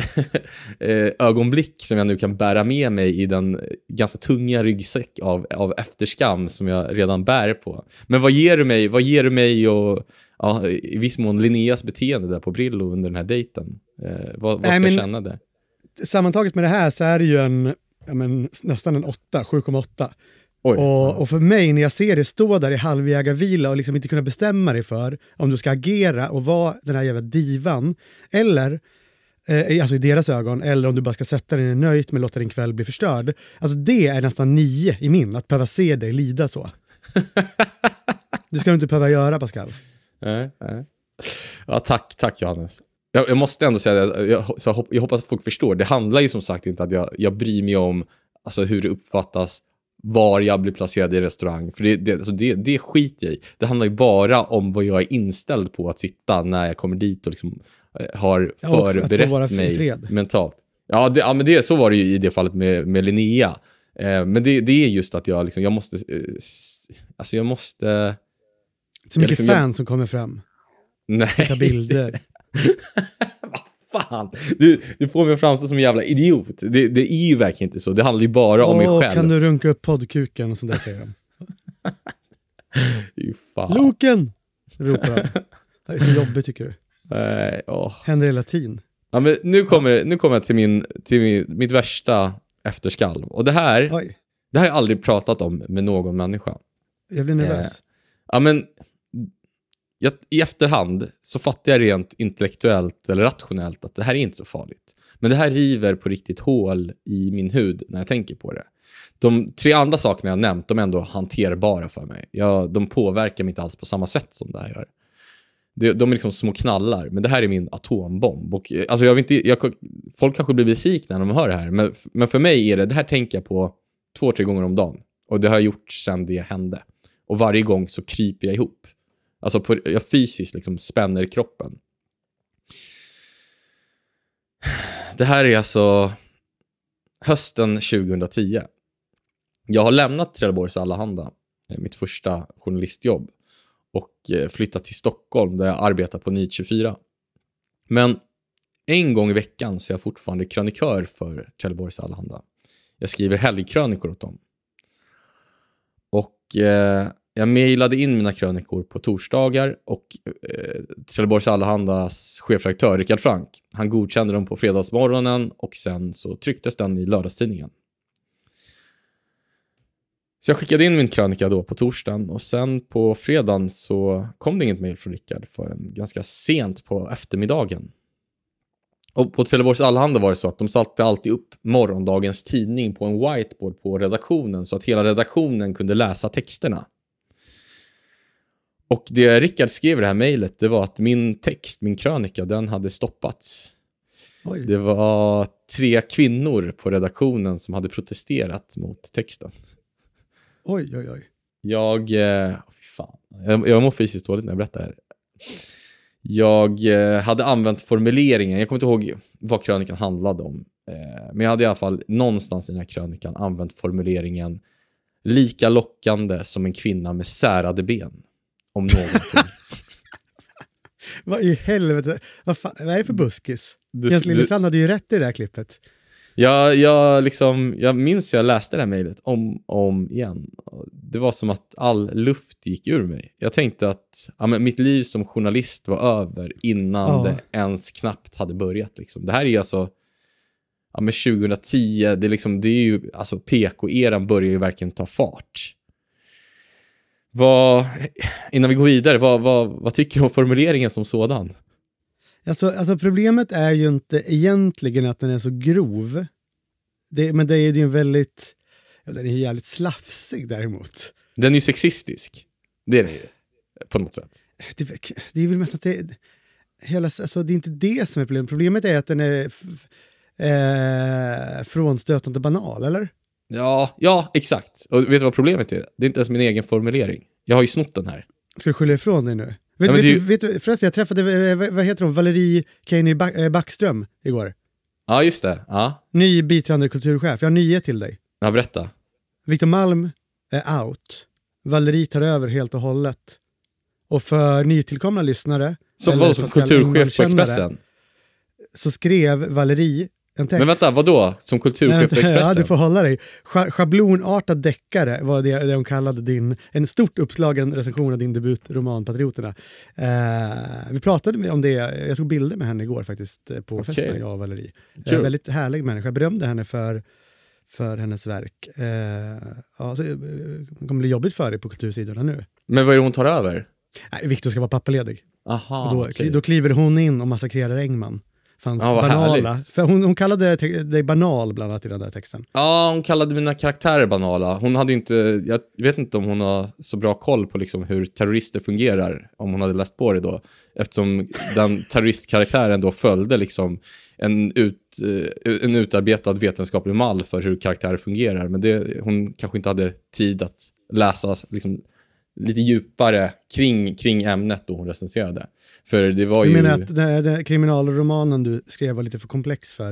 eh, ögonblick som jag nu kan bära med mig i den ganska tunga ryggsäck av, av efterskam som jag redan bär på. Men vad ger du mig? Vad ger du mig och ja, i viss mån Linneas beteende där på Brillo under den här dejten? Eh, vad, vad ska Nej, men- jag känna där? Sammantaget med det här så är det ju en, ja, men, nästan en åtta, sju komma åtta. Oj. Och, och för mig när jag ser det stå där i halvjägarvila och liksom inte kunna bestämma dig för om du ska agera och vara den här jävla divan eller eh, alltså i deras ögon, eller om du bara ska sätta dig nöjt med att låta din kväll bli förstörd. Alltså det är nästan nio i min, att behöva se dig lida så. Det ska du inte behöva göra, Pascal. Nej, nej. Ja, tack, tack Johannes. Jag, jag måste ändå säga att jag, så jag, hopp, jag hoppas att folk förstår. Det handlar ju som sagt inte att jag, jag bryr mig om alltså, hur det uppfattas, var jag blir placerad i restaurang. För det, det, alltså det, det skit jag i. Det handlar ju bara om vad jag är inställd på att sitta när jag kommer dit och liksom eh, har Ja, och att få förberett vara i mig fred. mentalt. Ja, det, ja men det, så var det ju i det fallet med, med Linnea. Eh, men det, det är just att jag, liksom, jag måste... Eh, s- alltså jag måste... Så mycket liksom, jag- fans som kommer fram. Nej. Ta bilder. Vad fan? Du, du får mig att framstå som en jävla idiot. Det, det är ju verkligen inte så. Det handlar ju bara om mig Åh, själv. kan du runka upp poddkuken och sånt där, säger de. Fy fan. Loken! Ropar de. Det är så jobbigt, tycker du. Nej, åh. Händer hela tiden. Ja, men nu kommer, nu kommer jag till, min, till min, mitt värsta efterskalv. Och det här, Oj, det har jag aldrig pratat om med någon människa. jag blir nervös. Eh, Ja, men jag, i efterhand så fattar jag rent intellektuellt eller rationellt att det här är inte så farligt. Men det här river på riktigt hål i min hud när jag tänker på det. De tre andra sakerna jag nämnt, de är ändå hanterbara för mig. Jag, de påverkar mig inte alls på samma sätt som det här gör. De, de är liksom små knallar, men det här är min atombomb. Och, alltså jag vet inte, jag, folk kanske blir besvikna när de hör det här, men, men för mig är det, det här tänker jag på två, tre gånger om dagen. Och det har jag gjort sedan det hände. Och varje gång så kryper jag ihop. Alltså på, jag fysiskt liksom spänner kroppen. Det här är alltså hösten tjugohundratio. Jag har lämnat Trelleborgs Allehanda, mitt första journalistjobb, och flyttat till Stockholm där jag arbetar på Nytt tjugofyra. Men en gång i veckan så är jag fortfarande krönikör för Trelleborgs Allehanda. Jag skriver helgkrönikor åt dem. Och eh, jag mejlade in mina krönikor på torsdagar och eh, Trelleborgs Allehandas chefredaktör Rickard Frank, han godkände dem på fredagsmorgonen och sen så trycktes den i lördagstidningen. Så jag skickade in min krönika då på torsdagen och sen på fredagen så kom det inget mejl från Rickard förrän ganska sent på eftermiddagen. Och på Trelleborgs Allehanda var det så att de satte alltid upp morgondagens tidning på en whiteboard på redaktionen så att hela redaktionen kunde läsa texterna. Och det Rickard skrev i det här mejlet, det var att min text, min krönika, den hade stoppats. Oj. Det var tre kvinnor på redaktionen som hade protesterat mot texten. Oj, oj, oj. Jag, eh, fy fan. Jag, jag mår fysiskt dåligt när jag berättar det här. Jag eh, hade använt formuleringen, jag kommer inte ihåg vad krönikan handlade om. Eh, men jag hade i alla fall någonstans i den här krönikan använt formuleringen lika lockande som en kvinna med särade ben. Om någonting. Vad i helvete? Vad, fan, vad är det för buskis? Du- Jens du- Lillestrand hade ju rätt i det här klippet. Jag, jag, liksom, jag minns jag läste det här mejlet om om igen. det var som att all luft gick ur mig. Jag tänkte att ja, men mitt liv som journalist var över innan Ja. det ens knappt hade börjat. Liksom. Det här är alltså ja, men tjugohundratio, det är, liksom, det är ju, alltså P K-eran börjar ju verkligen ta fart. Vad, innan vi går vidare, vad, vad, vad tycker du om formuleringen som sådan? Alltså, alltså problemet är ju inte egentligen att den är så grov. Det, men det är ju en väldigt... Ja, den är ju jävligt slafsig däremot. Den är ju sexistisk. Det är den ju, på något sätt. Det, det är väl mest att det... Hela, alltså, det är inte det som är problemet. Problemet är att den är f, eh, frånstötande banal, eller? Ja, ja, exakt. Och vet du vad problemet är? Det är inte ens min egen formulering. Jag har ju snott den här. Ska du skylla ifrån dig nu? Vet, Ja, vet, det är du, ju- vet du, förresten, jag träffade, vad, vad heter hon, Valerie Keini Backström igår. Ja, just det. Ja, Ny biträdande kulturchef. Jag har nyhet till dig. ja berätta. Victor Malm är out. Valerie tar över helt och hållet. Och för nytillkomna lyssnare Som eller var som Pascal kulturchef på Engman-kännare, Expressen. så skrev Valerie en text. Men vänta, vadå? Som kulturchef på Ja, Expressen? du får hålla dig. Scha- Schablonartad deckare var det, det de kallade din, en stort uppslagen recension av din debutroman Patrioterna. Eh, vi pratade om det, jag tog bilder med henne igår faktiskt på Okej. festen, jag och Valerie. Kul. Eh, väldigt härlig människa, jag berömde henne för, för hennes verk. Eh, ja, så, eh, det kommer bli jobbigt för dig på kultursidorna nu. Men vad är det hon tar över? Nej, Victor ska vara pappaledig. Aha, Och då, okej. då kliver hon in och massakrerar Engman. Fanns Ja, vad banala. härligt. För hon, hon kallade te- dig banal bland annat i den där texten. Ja, hon kallade mina karaktärer banala. Hon hade ju inte, jag vet inte om hon har så bra koll på liksom hur terrorister fungerar, om hon hade läst på det då. Eftersom den terroristkaraktären då följde liksom en, ut, eh, en utarbetad vetenskaplig mall för hur karaktärer fungerar. Men det, hon kanske inte hade tid att läsa liksom lite djupare kring, kring ämnet då hon recenserade. För det var Du ju... menar att den, den kriminalromanen du skrev var lite för komplex för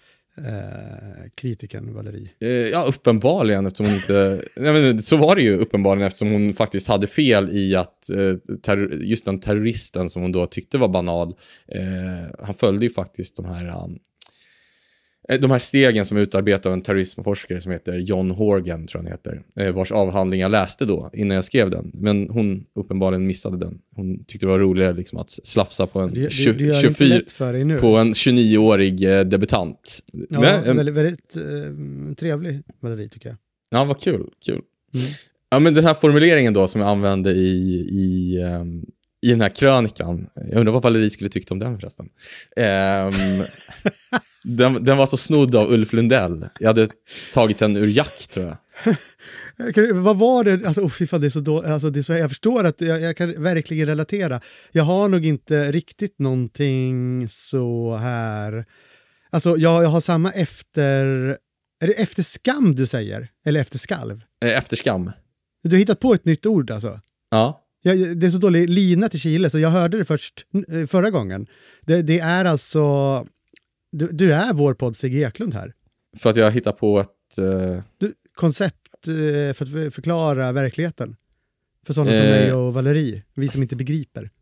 eh, kritiken Valerie? Eh, Ja, uppenbarligen eftersom hon inte... Nej, men så var det ju uppenbarligen eftersom hon faktiskt hade fel i att eh, terror, just den terroristen som hon då tyckte var banal, eh, han följde ju faktiskt de här... Um, de här stegen som är utarbetade av en terrorismforskare som heter John Horgan, tror jag han heter, eh, vars avhandling jag läste då innan jag skrev den. Men hon uppenbarligen missade den. Hon tyckte det var roligare liksom att slafsa på en, Det, det, tjugo, det gör inte tjugofyra, lätt för dig nu. på en tjugonioårig eh, debutant. Ja, Men, eh, väldigt, väldigt eh, trevlig Valerie tycker jag. Ja, vad kul, kul. Mm. Ja, men den här formuleringen då som jag använde i, i, um, i den här krönikan. Jag undrar vad Valerie skulle tyckt om den förresten. Um, den, den var så snodd av Ulf Lundell. Jag hade tagit den ur Jack, tror jag. Kan- Vad var det? Alltså, oh, fy fan, det är så då, alltså, det är så, jag förstår att jag, jag kan verkligen relatera. Jag har nog inte riktigt någonting så här... Alltså, jag, jag har samma efter... Är det efter skam du säger? Eller efter skalv? Eh, Efter skam. Du har hittat på ett nytt ord alltså. Ja. Jag, det är så dålig lina till Chile så jag hörde det först eh, förra gången. Det, det är alltså... Du, du är vår podd Sigge Eklund här. För att jag hittar på ett... Uh, Du, koncept eh, för att förklara verkligheten. För sådana som Eh. mig och Valerie. Vi som inte begriper.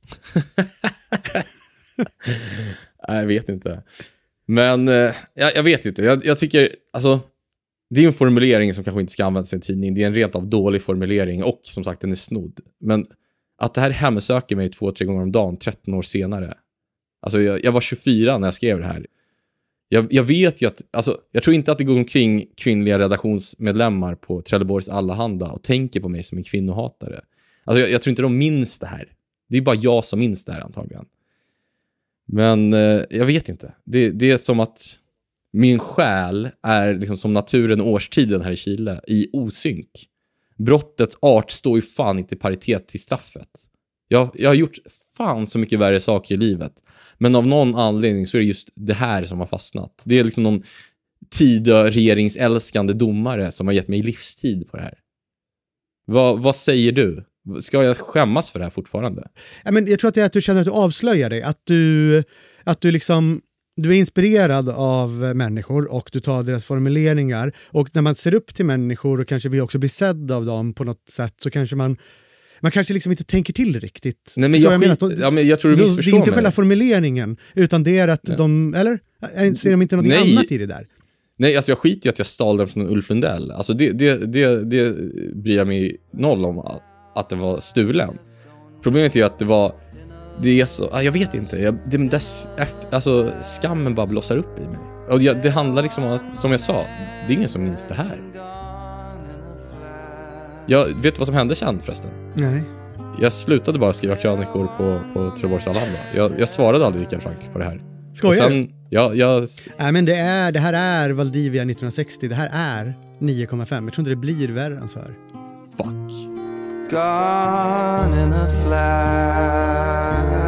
nej, jag vet inte. Men uh, jag, jag vet inte. Jag, jag tycker... Alltså, det är en formulering som kanske inte ska användas i en tidning. Det är en rent av dålig formulering och som sagt den är snodd. Men att det här hemsöker mig två, tre gånger om dagen tretton år senare. Alltså jag, jag var tjugofyra när jag skrev det här. Jag, jag vet ju att, alltså jag tror inte att det går omkring kvinnliga redaktionsmedlemmar på Trelleborgs Allehanda och tänker på mig som en kvinnohatare. Alltså jag, jag tror inte de minns det här. Det är bara jag som minns det här antagligen. Men eh, jag vet inte. Det, det är som att min själ är liksom som naturen och årstiden här i Chile i osynk. Brottets art står ju fan inte i paritet till straffet. Jag, jag har gjort fan så mycket värre saker i livet. Men av någon anledning så är det just det här som har fastnat. Det är liksom någon tidregeringsälskande domare som har gett mig livstid på det här. Vad, vad säger du? Ska jag skämmas för det här fortfarande? Ja, men jag tror att det är att du känner att du avslöjar dig. Att du, att du liksom... Du är inspirerad av människor och du tar deras formuleringar. Och när man ser upp till människor och kanske vill också bli sedd av dem på något sätt så kanske man... Man kanske liksom inte tänker till riktigt. Nej, men Förstår jag, vad skit, menar? Att de- ja, men jag tror du det missförstår är inte mig. själva formuleringen, utan det är att Ja. de... Eller? Är- Ser de inte något Nej. annat i det där? Nej, alltså jag skiter ju att jag stal den från Ulf Lundell. Alltså det, det, det, det bryr jag mig noll om att, att den var stulen. Problemet är att det var det är så, jag vet inte, jag, det, dess, alltså skammen bara blossar upp i mig. Och jag, det handlar liksom om att, som jag sa, det är ingen som minns det här. Jag vet vad som hände sen förresten. Nej. Jag slutade bara skriva krönikor på, på Trelleborgs Allehanda. Jag, jag svarade aldrig Rickard Frank på det här. Skojar och sen, ja, jag... Nej, men det, är, det här är Valdivia nittonhundrasextio. Det här är nio komma fem. Jag tror inte det blir värre än så här. Fuck. Gone in a flash.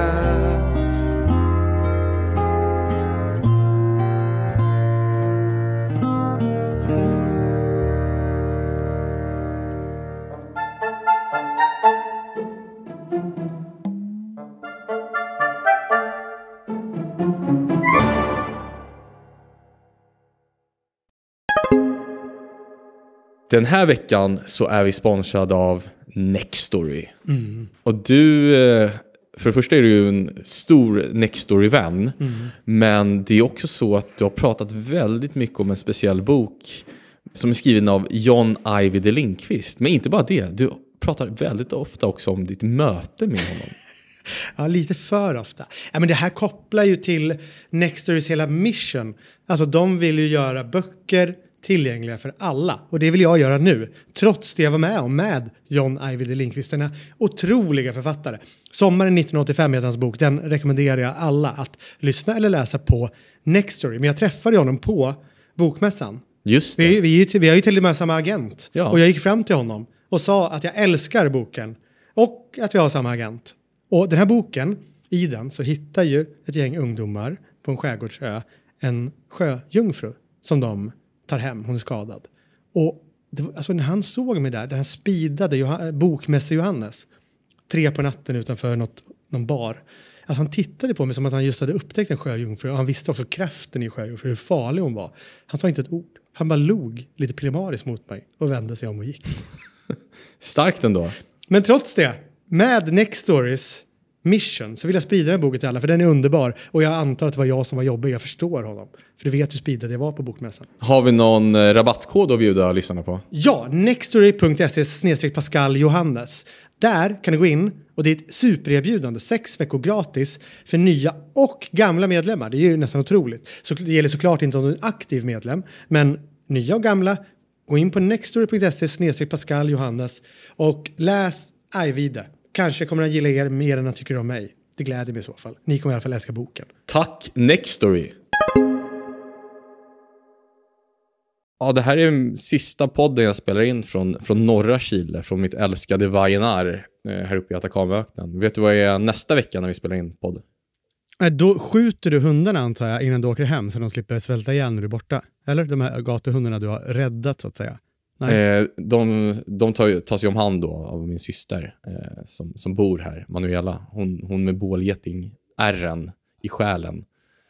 Den här veckan så är vi sponsrade av Nextory. Mm. Och du, för det första är du ju en stor Nextory-vän. Mm. Men det är också så att du har pratat väldigt mycket om en speciell bok som är skriven av John Ajvide Lindqvist. Men inte bara det, du pratar väldigt ofta också om ditt möte med honom. Ja, lite för ofta. Ja, men det här kopplar ju till Nextorys hela mission. Alltså de vill ju göra böcker tillgängliga för alla. Och det vill jag göra nu. Trots det jag var med om med John Ajvide Lindqvist. Den otroliga författare. Sommaren nittonhundraåttiofem heter hans bok. Den rekommenderar jag alla att lyssna eller läsa på Nextory. Men jag träffade honom på bokmässan. Just det. Vi, vi, vi har ju till och med samma agent. Ja. Och jag gick fram till honom och sa att jag älskar boken. Och att vi har samma agent. Och den här boken, i den så hittar ju ett gäng ungdomar på en skärgårdsö en sjöjungfru som de tar hem, hon är skadad. Och det var, alltså när han såg mig där, där han speedade Joh- bokmässe Johannes, tre på natten utanför något, någon bar. Alltså han tittade på mig som att han just hade upptäckt en sjöjungfru och han visste också kraften i sjöjungfru, hur farlig hon var. Han sa inte ett ord. Han bara log lite primariskt mot mig och vände sig om och gick. Starkt ändå. Men trots det, med Nextorys mission så vill jag sprida den boken till alla för den är underbar och jag antar att det var jag som var jobbig, jag förstår honom. För du vet hur speedad jag var på bokmässan. Har vi någon eh, rabattkod att bjuda lyssnarna på? Ja, nextory punkt se snedstreck Pascal Johannes. Där kan du gå in och det är ett supererbjudande, sex veckor gratis för nya och gamla medlemmar. Det är ju nästan otroligt. Så det gäller såklart inte om du är en aktiv medlem, men nya och gamla, gå in på nextory punkt se snedstreck Pascal Johannes och läs Ajvide. Kanske kommer han gilla er mer än han tycker om mig. Det gläder mig i så fall. Ni kommer i alla fall älska boken. Tack Nextory. Ja, det här är den sista podden jag spelar in från, från norra Chile, från mitt älskade Vallenar eh, här uppe i Atacamaöknen. Vet du vad jag är nästa vecka när vi spelar in podd? Äh, då skjuter du hundarna antar jag innan du åker hem så de slipper svälta igen när du är borta. Eller de här gatuhundarna du har räddat så att säga. Eh, de de tar, tas ju om hand då av min syster eh, som, som bor här, Manuela. Hon, hon med bålgeting ärren i själen.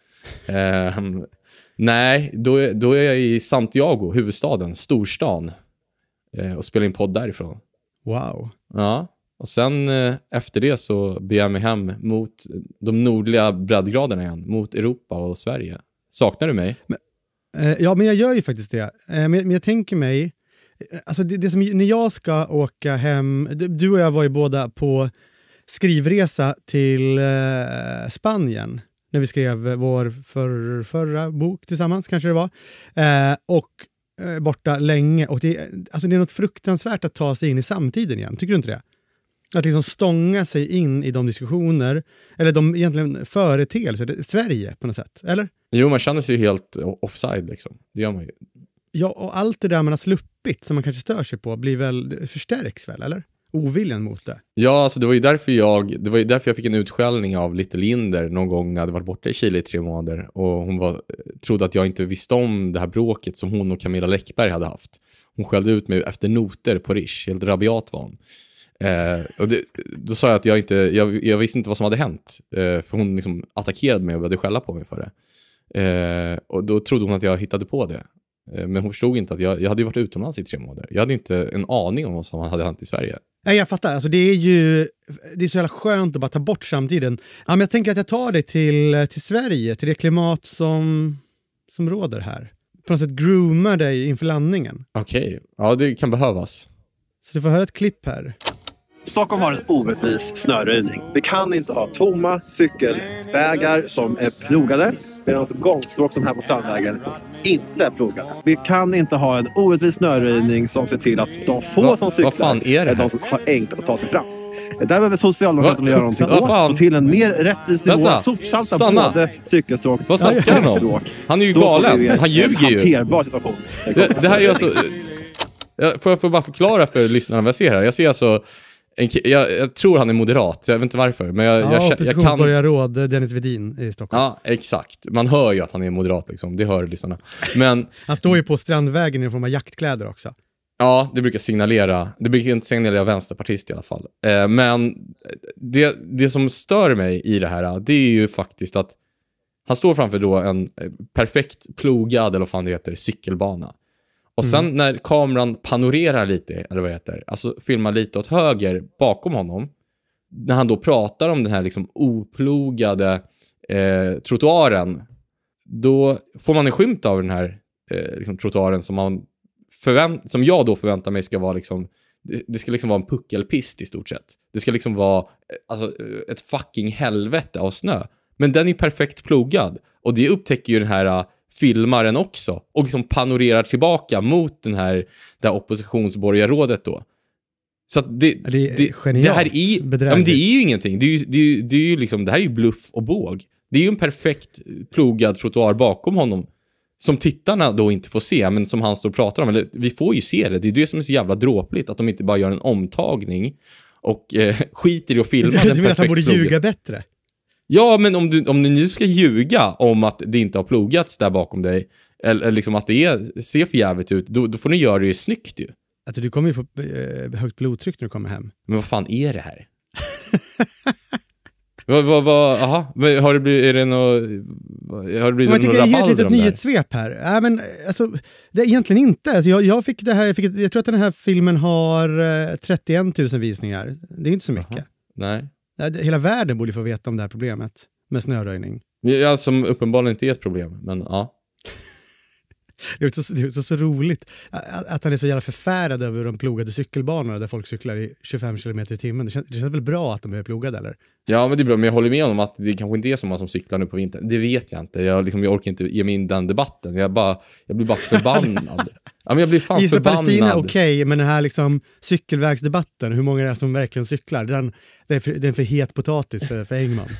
Eh, nej, då är, då är jag i Santiago, huvudstaden, storstan. Eh, och spelar in podd därifrån. Wow. Ja, och sen eh, efter det så beger jag mig hem mot de nordliga breddgraderna igen. Mot Europa och Sverige. Saknar du mig? Men, eh, ja, men jag gör ju faktiskt det. Eh, men, men jag tänker mig alltså det, det som, när jag ska åka hem, du och jag var ju båda på skrivresa till eh, Spanien när vi skrev vår för, förra bok tillsammans kanske det var eh, och eh, borta länge och det, alltså det är något fruktansvärt att ta sig in i samtiden igen, tycker du inte det? Att liksom stånga sig in i de diskussioner eller de egentligen företeelser, Sverige på något sätt, eller? Jo, man känner sig ju helt offside liksom, det gör man ju. Ja, och allt det där man har sluppit som man kanske stör sig på blir väl, förstärks väl, eller? Oviljan mot det. Ja, alltså det var ju därför jag det var ju därför jag fick en utskällning av Little Linder någon gång när jag hade varit borta i Chile i tre månader och hon var, trodde att jag inte visste om det här bråket som hon och Camilla Läckberg hade haft. Hon skällde ut mig efter noter på Rish, helt rabiat var hon. Eh, och det, då sa jag att jag inte jag, jag visste inte vad som hade hänt eh, för hon liksom attackerade mig och började skälla på mig för det. Eh, och då trodde hon att jag hittade på det. Men hon förstod inte att jag, jag hade varit utomlands i tre månader. Jag hade inte en aning om vad som hade hänt i Sverige. Nej, jag fattar. Alltså, det är ju det är så jävla skönt att bara ta bort samtiden. Ja, men jag tänker att jag tar dig till, till Sverige, till det klimat som, som råder här. På något sätt groomar dig inför landningen. Okej, okay. Ja det kan behövas. Så du får höra ett klipp här. Stockholm har en orättvis snöröjning. Vi kan inte ha tomma cykelvägar som är plogade medan gångstråk som här på Strandvägen inte är plogade. Vi kan inte ha en orättvis snöröjning som ser till att de få Va, som cyklar fan är, det är de som har enkelt att ta sig fram. Där behöver Socialdemokraterna göra någonting åt fan? och till en mer rättvis nivå. Vänta. Sopsalta Stanna. både cykelstråk Vad snackar han om? Han är ju Då får galen. vi en Han ljuger ju. hanterbar situation. Det, det här är alltså... Jag får jag får bara förklara för lyssnarna vad jag ser här. Jag ser alltså... En, jag, jag tror han är moderat, jag vet inte varför. Men jag, Ja, jag, jag, jag kan... oppositionsborgarråd Dennis Vedin i Stockholm. Ja, exakt. Man hör ju att han är moderat liksom. Det hör lyssnarna. Men... Han står ju på Strandvägen i form av jaktkläder också. Ja, det brukar signalera. Det brukar inte signalera vänsterpartist i alla fall. Eh, men det, det som stör mig i det här, det är ju faktiskt att han står framför då en perfekt plogad, eller vad fan det heter, cykelbana. Och sen mm. när kameran panorerar lite, eller vad det heter, alltså filmar lite åt höger bakom honom, när han då pratar om den här liksom oplogade eh, trottoaren, då får man en skymt av den här eh, liksom, trottoaren som man förvänt- som jag då förväntar mig ska vara liksom, det, det ska liksom vara en puckelpist i stort sett. Det ska liksom vara alltså, ett fucking helvete av snö. Men den är perfekt plogad. Och det upptäcker ju den här filmaren också. Och liksom panorerar tillbaka mot den här, det här oppositionsborgarrådet då. Så att det, det, är det, det här är, ja, men det är ju ingenting. Det är ju, det är ju, det är ju liksom, det här är ju bluff och båg. Det är ju en perfekt plogad trottoar bakom honom. Som tittarna då inte får se, men som han står och pratar om. Eller, vi får ju se det. Det är det som är så jävla dråpligt. Att de inte bara gör en omtagning och eh, skiter i att filma du, den du menar att han borde plogad. ljuga bättre? Ja, men om, du, om ni nu ska ljuga om att det inte har plogats där bakom dig, eller, eller liksom att det är, ser för jävligt ut, då, då får ni göra det snyggt ju. Alltså, du kommer ju få eh, högt blodtryck när du kommer hem. Men vad fan är det här? Vad, vad, vad, aha, har det blivit, är det något, har det blivit några rabalder om det? Jag ett litet nyhetssvep här. Ja, men, alltså, det är egentligen inte. Alltså, jag, jag, fick det här, jag, fick, jag tror att den här filmen har eh, trettioen tusen visningar. Det är inte så mycket. Aha, nej. Hela världen borde få veta om det här problemet med snöröjning. Ja, som uppenbarligen inte är ett problem, men ja. Det är så, det är så, så roligt att, att han är så jävla förfärad över de plogade cykelbanorna där folk cyklar i tjugofem kilometer i timmen. Det känns, det känns väl bra att de är plogade, eller? Ja, men det är bra. Men jag håller med om att det kanske inte är så många som cyklar nu på vintern. Det vet jag inte. Jag, liksom, jag orkar inte ge mig in den debatten. Jag, bara, jag blir bara förbannad. Ja, men jag blir fan Israel, förbannad. Palestina, okej, okay, men den här liksom cykelvägsdebatten, hur många är det som verkligen cyklar? Den, det, är för, det är för het potatis för, för Engman.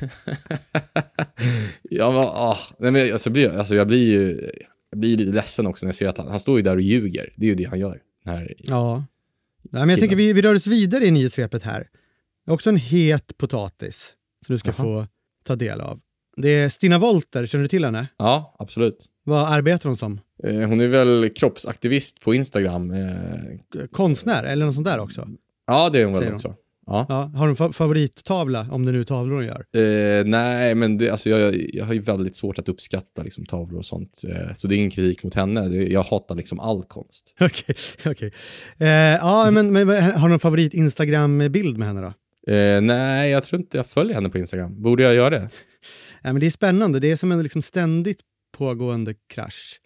Ja, men, ah, nej, men alltså, blir, alltså, jag blir ju... Jag blir lite ledsen också när jag ser att han, han står ju där och ljuger. Det är ju det han gör. Här ja. Nej, men jag tänker vi, vi rör oss vidare i nyhetssvepet här. Också en het potatis som du ska Aha. få ta del av. Det är Stina Wolter, känner du till henne? Ja, absolut. Vad arbetar hon som? Eh, hon är väl kroppsaktivist på Instagram. Eh... Konstnär eller något sånt där också? Ja, det är hon väl också. Ja. Ja, har du en fa- favorittavla, om det nu är tavlor hon gör? Eh, nej, men det, alltså jag, jag har ju väldigt svårt att uppskatta liksom, tavlor och sånt. Eh, så det är ingen kritik mot henne. Det, jag hatar liksom all konst. Okej, okej. Okay. Eh, ja, men, men har du någon favorit Instagram-bild med henne då? Eh, nej, jag tror inte jag följer henne på Instagram. Borde jag göra det? Ja, men det är spännande. Det är som en liksom ständigt pågående krasch.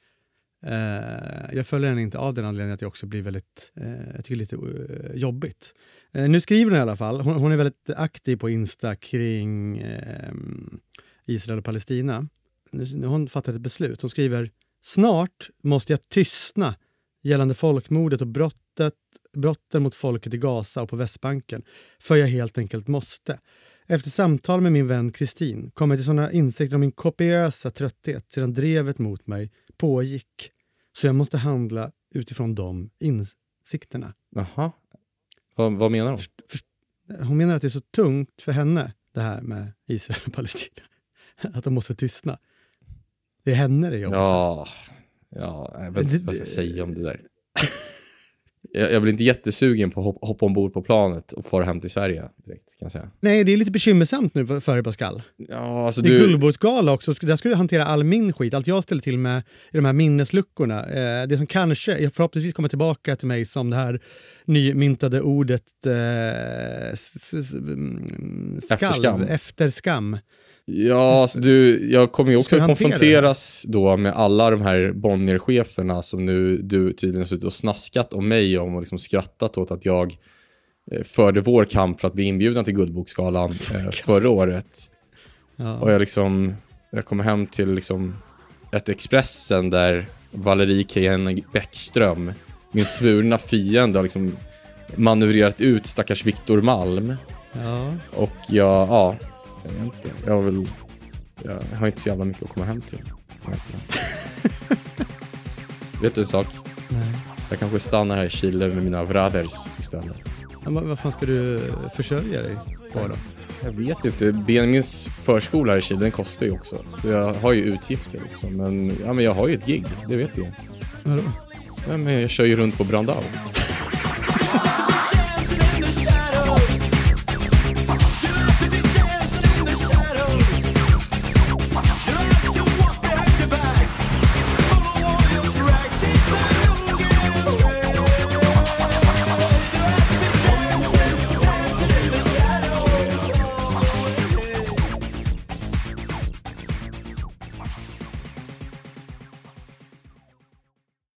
Eh, jag följer henne inte av den anledningen att jag också blir väldigt, eh, jag tycker lite uh, jobbigt. Eh, nu skriver hon i alla fall, hon, hon är väldigt aktiv på Insta kring eh, Israel och Palestina. Nu, nu har hon fattat ett beslut. Hon skriver: snart måste jag tystna gällande folkmordet och brottet, brotten mot folket i Gaza och på Västbanken, för jag helt enkelt måste. Efter samtal med min vän Kristin kom jag till sådana insikter om min kopiösa trötthet sedan drevet mot mig pågick. Så jag måste handla utifrån de insikterna. Jaha. Vad, vad menar hon? Först, först, hon menar att det är så tungt för henne, det här med Israel och Palestina. Att de måste tystna. Det är henne det jobbar. Ja, ja, jag vet inte vad jag ska säga om det där. Jag, jag blir inte jättesugen på att hoppa, hoppa ombord på planet och fara hem till Sverige direkt, kan jag säga. Nej, det är lite bekymmersamt nu för dig, Pascal. Ja, alltså det är du... Guldbåtsgala också. Där ska du hantera all min skit. Allt jag ställer till med i de här minnesluckorna. Eh, det som kanske, jag förhoppningsvis kommer tillbaka till mig som det här nymyntade ordet eh, s- s- skall, efterskam. efterskam. Ja, alltså du, jag kommer ju också Ska du hantera konfronteras då med alla de här Bonnier-cheferna som nu du tydligen har suttit och snaskat om mig om och liksom skrattat åt att jag eh, förde vår kamp för att bli inbjuden till Guldboksgalan eh, förra året. Ja. Och jag liksom, jag kommer hem till liksom ett Expressen där Valerie Kejen Bäckström, min svurna fiende, har liksom manövrerat ut stackars Victor Malm. Ja. Och jag, ja, jag vet inte. Jag, vill, jag har inte så jävla mycket att komma hem till. Vet du en sak? Nej. Jag kanske stannar här i Chile med mina brothers istället. Ja, vad, vad fan ska du försörja dig på då? Jag vet inte. Benjamins förskola här i Chile, den kostar ju också. Så jag har ju utgifter liksom. Men, ja, men jag har ju ett gig, det vet du ju. Vadå? Ja, men jag kör ju runt på Brandao.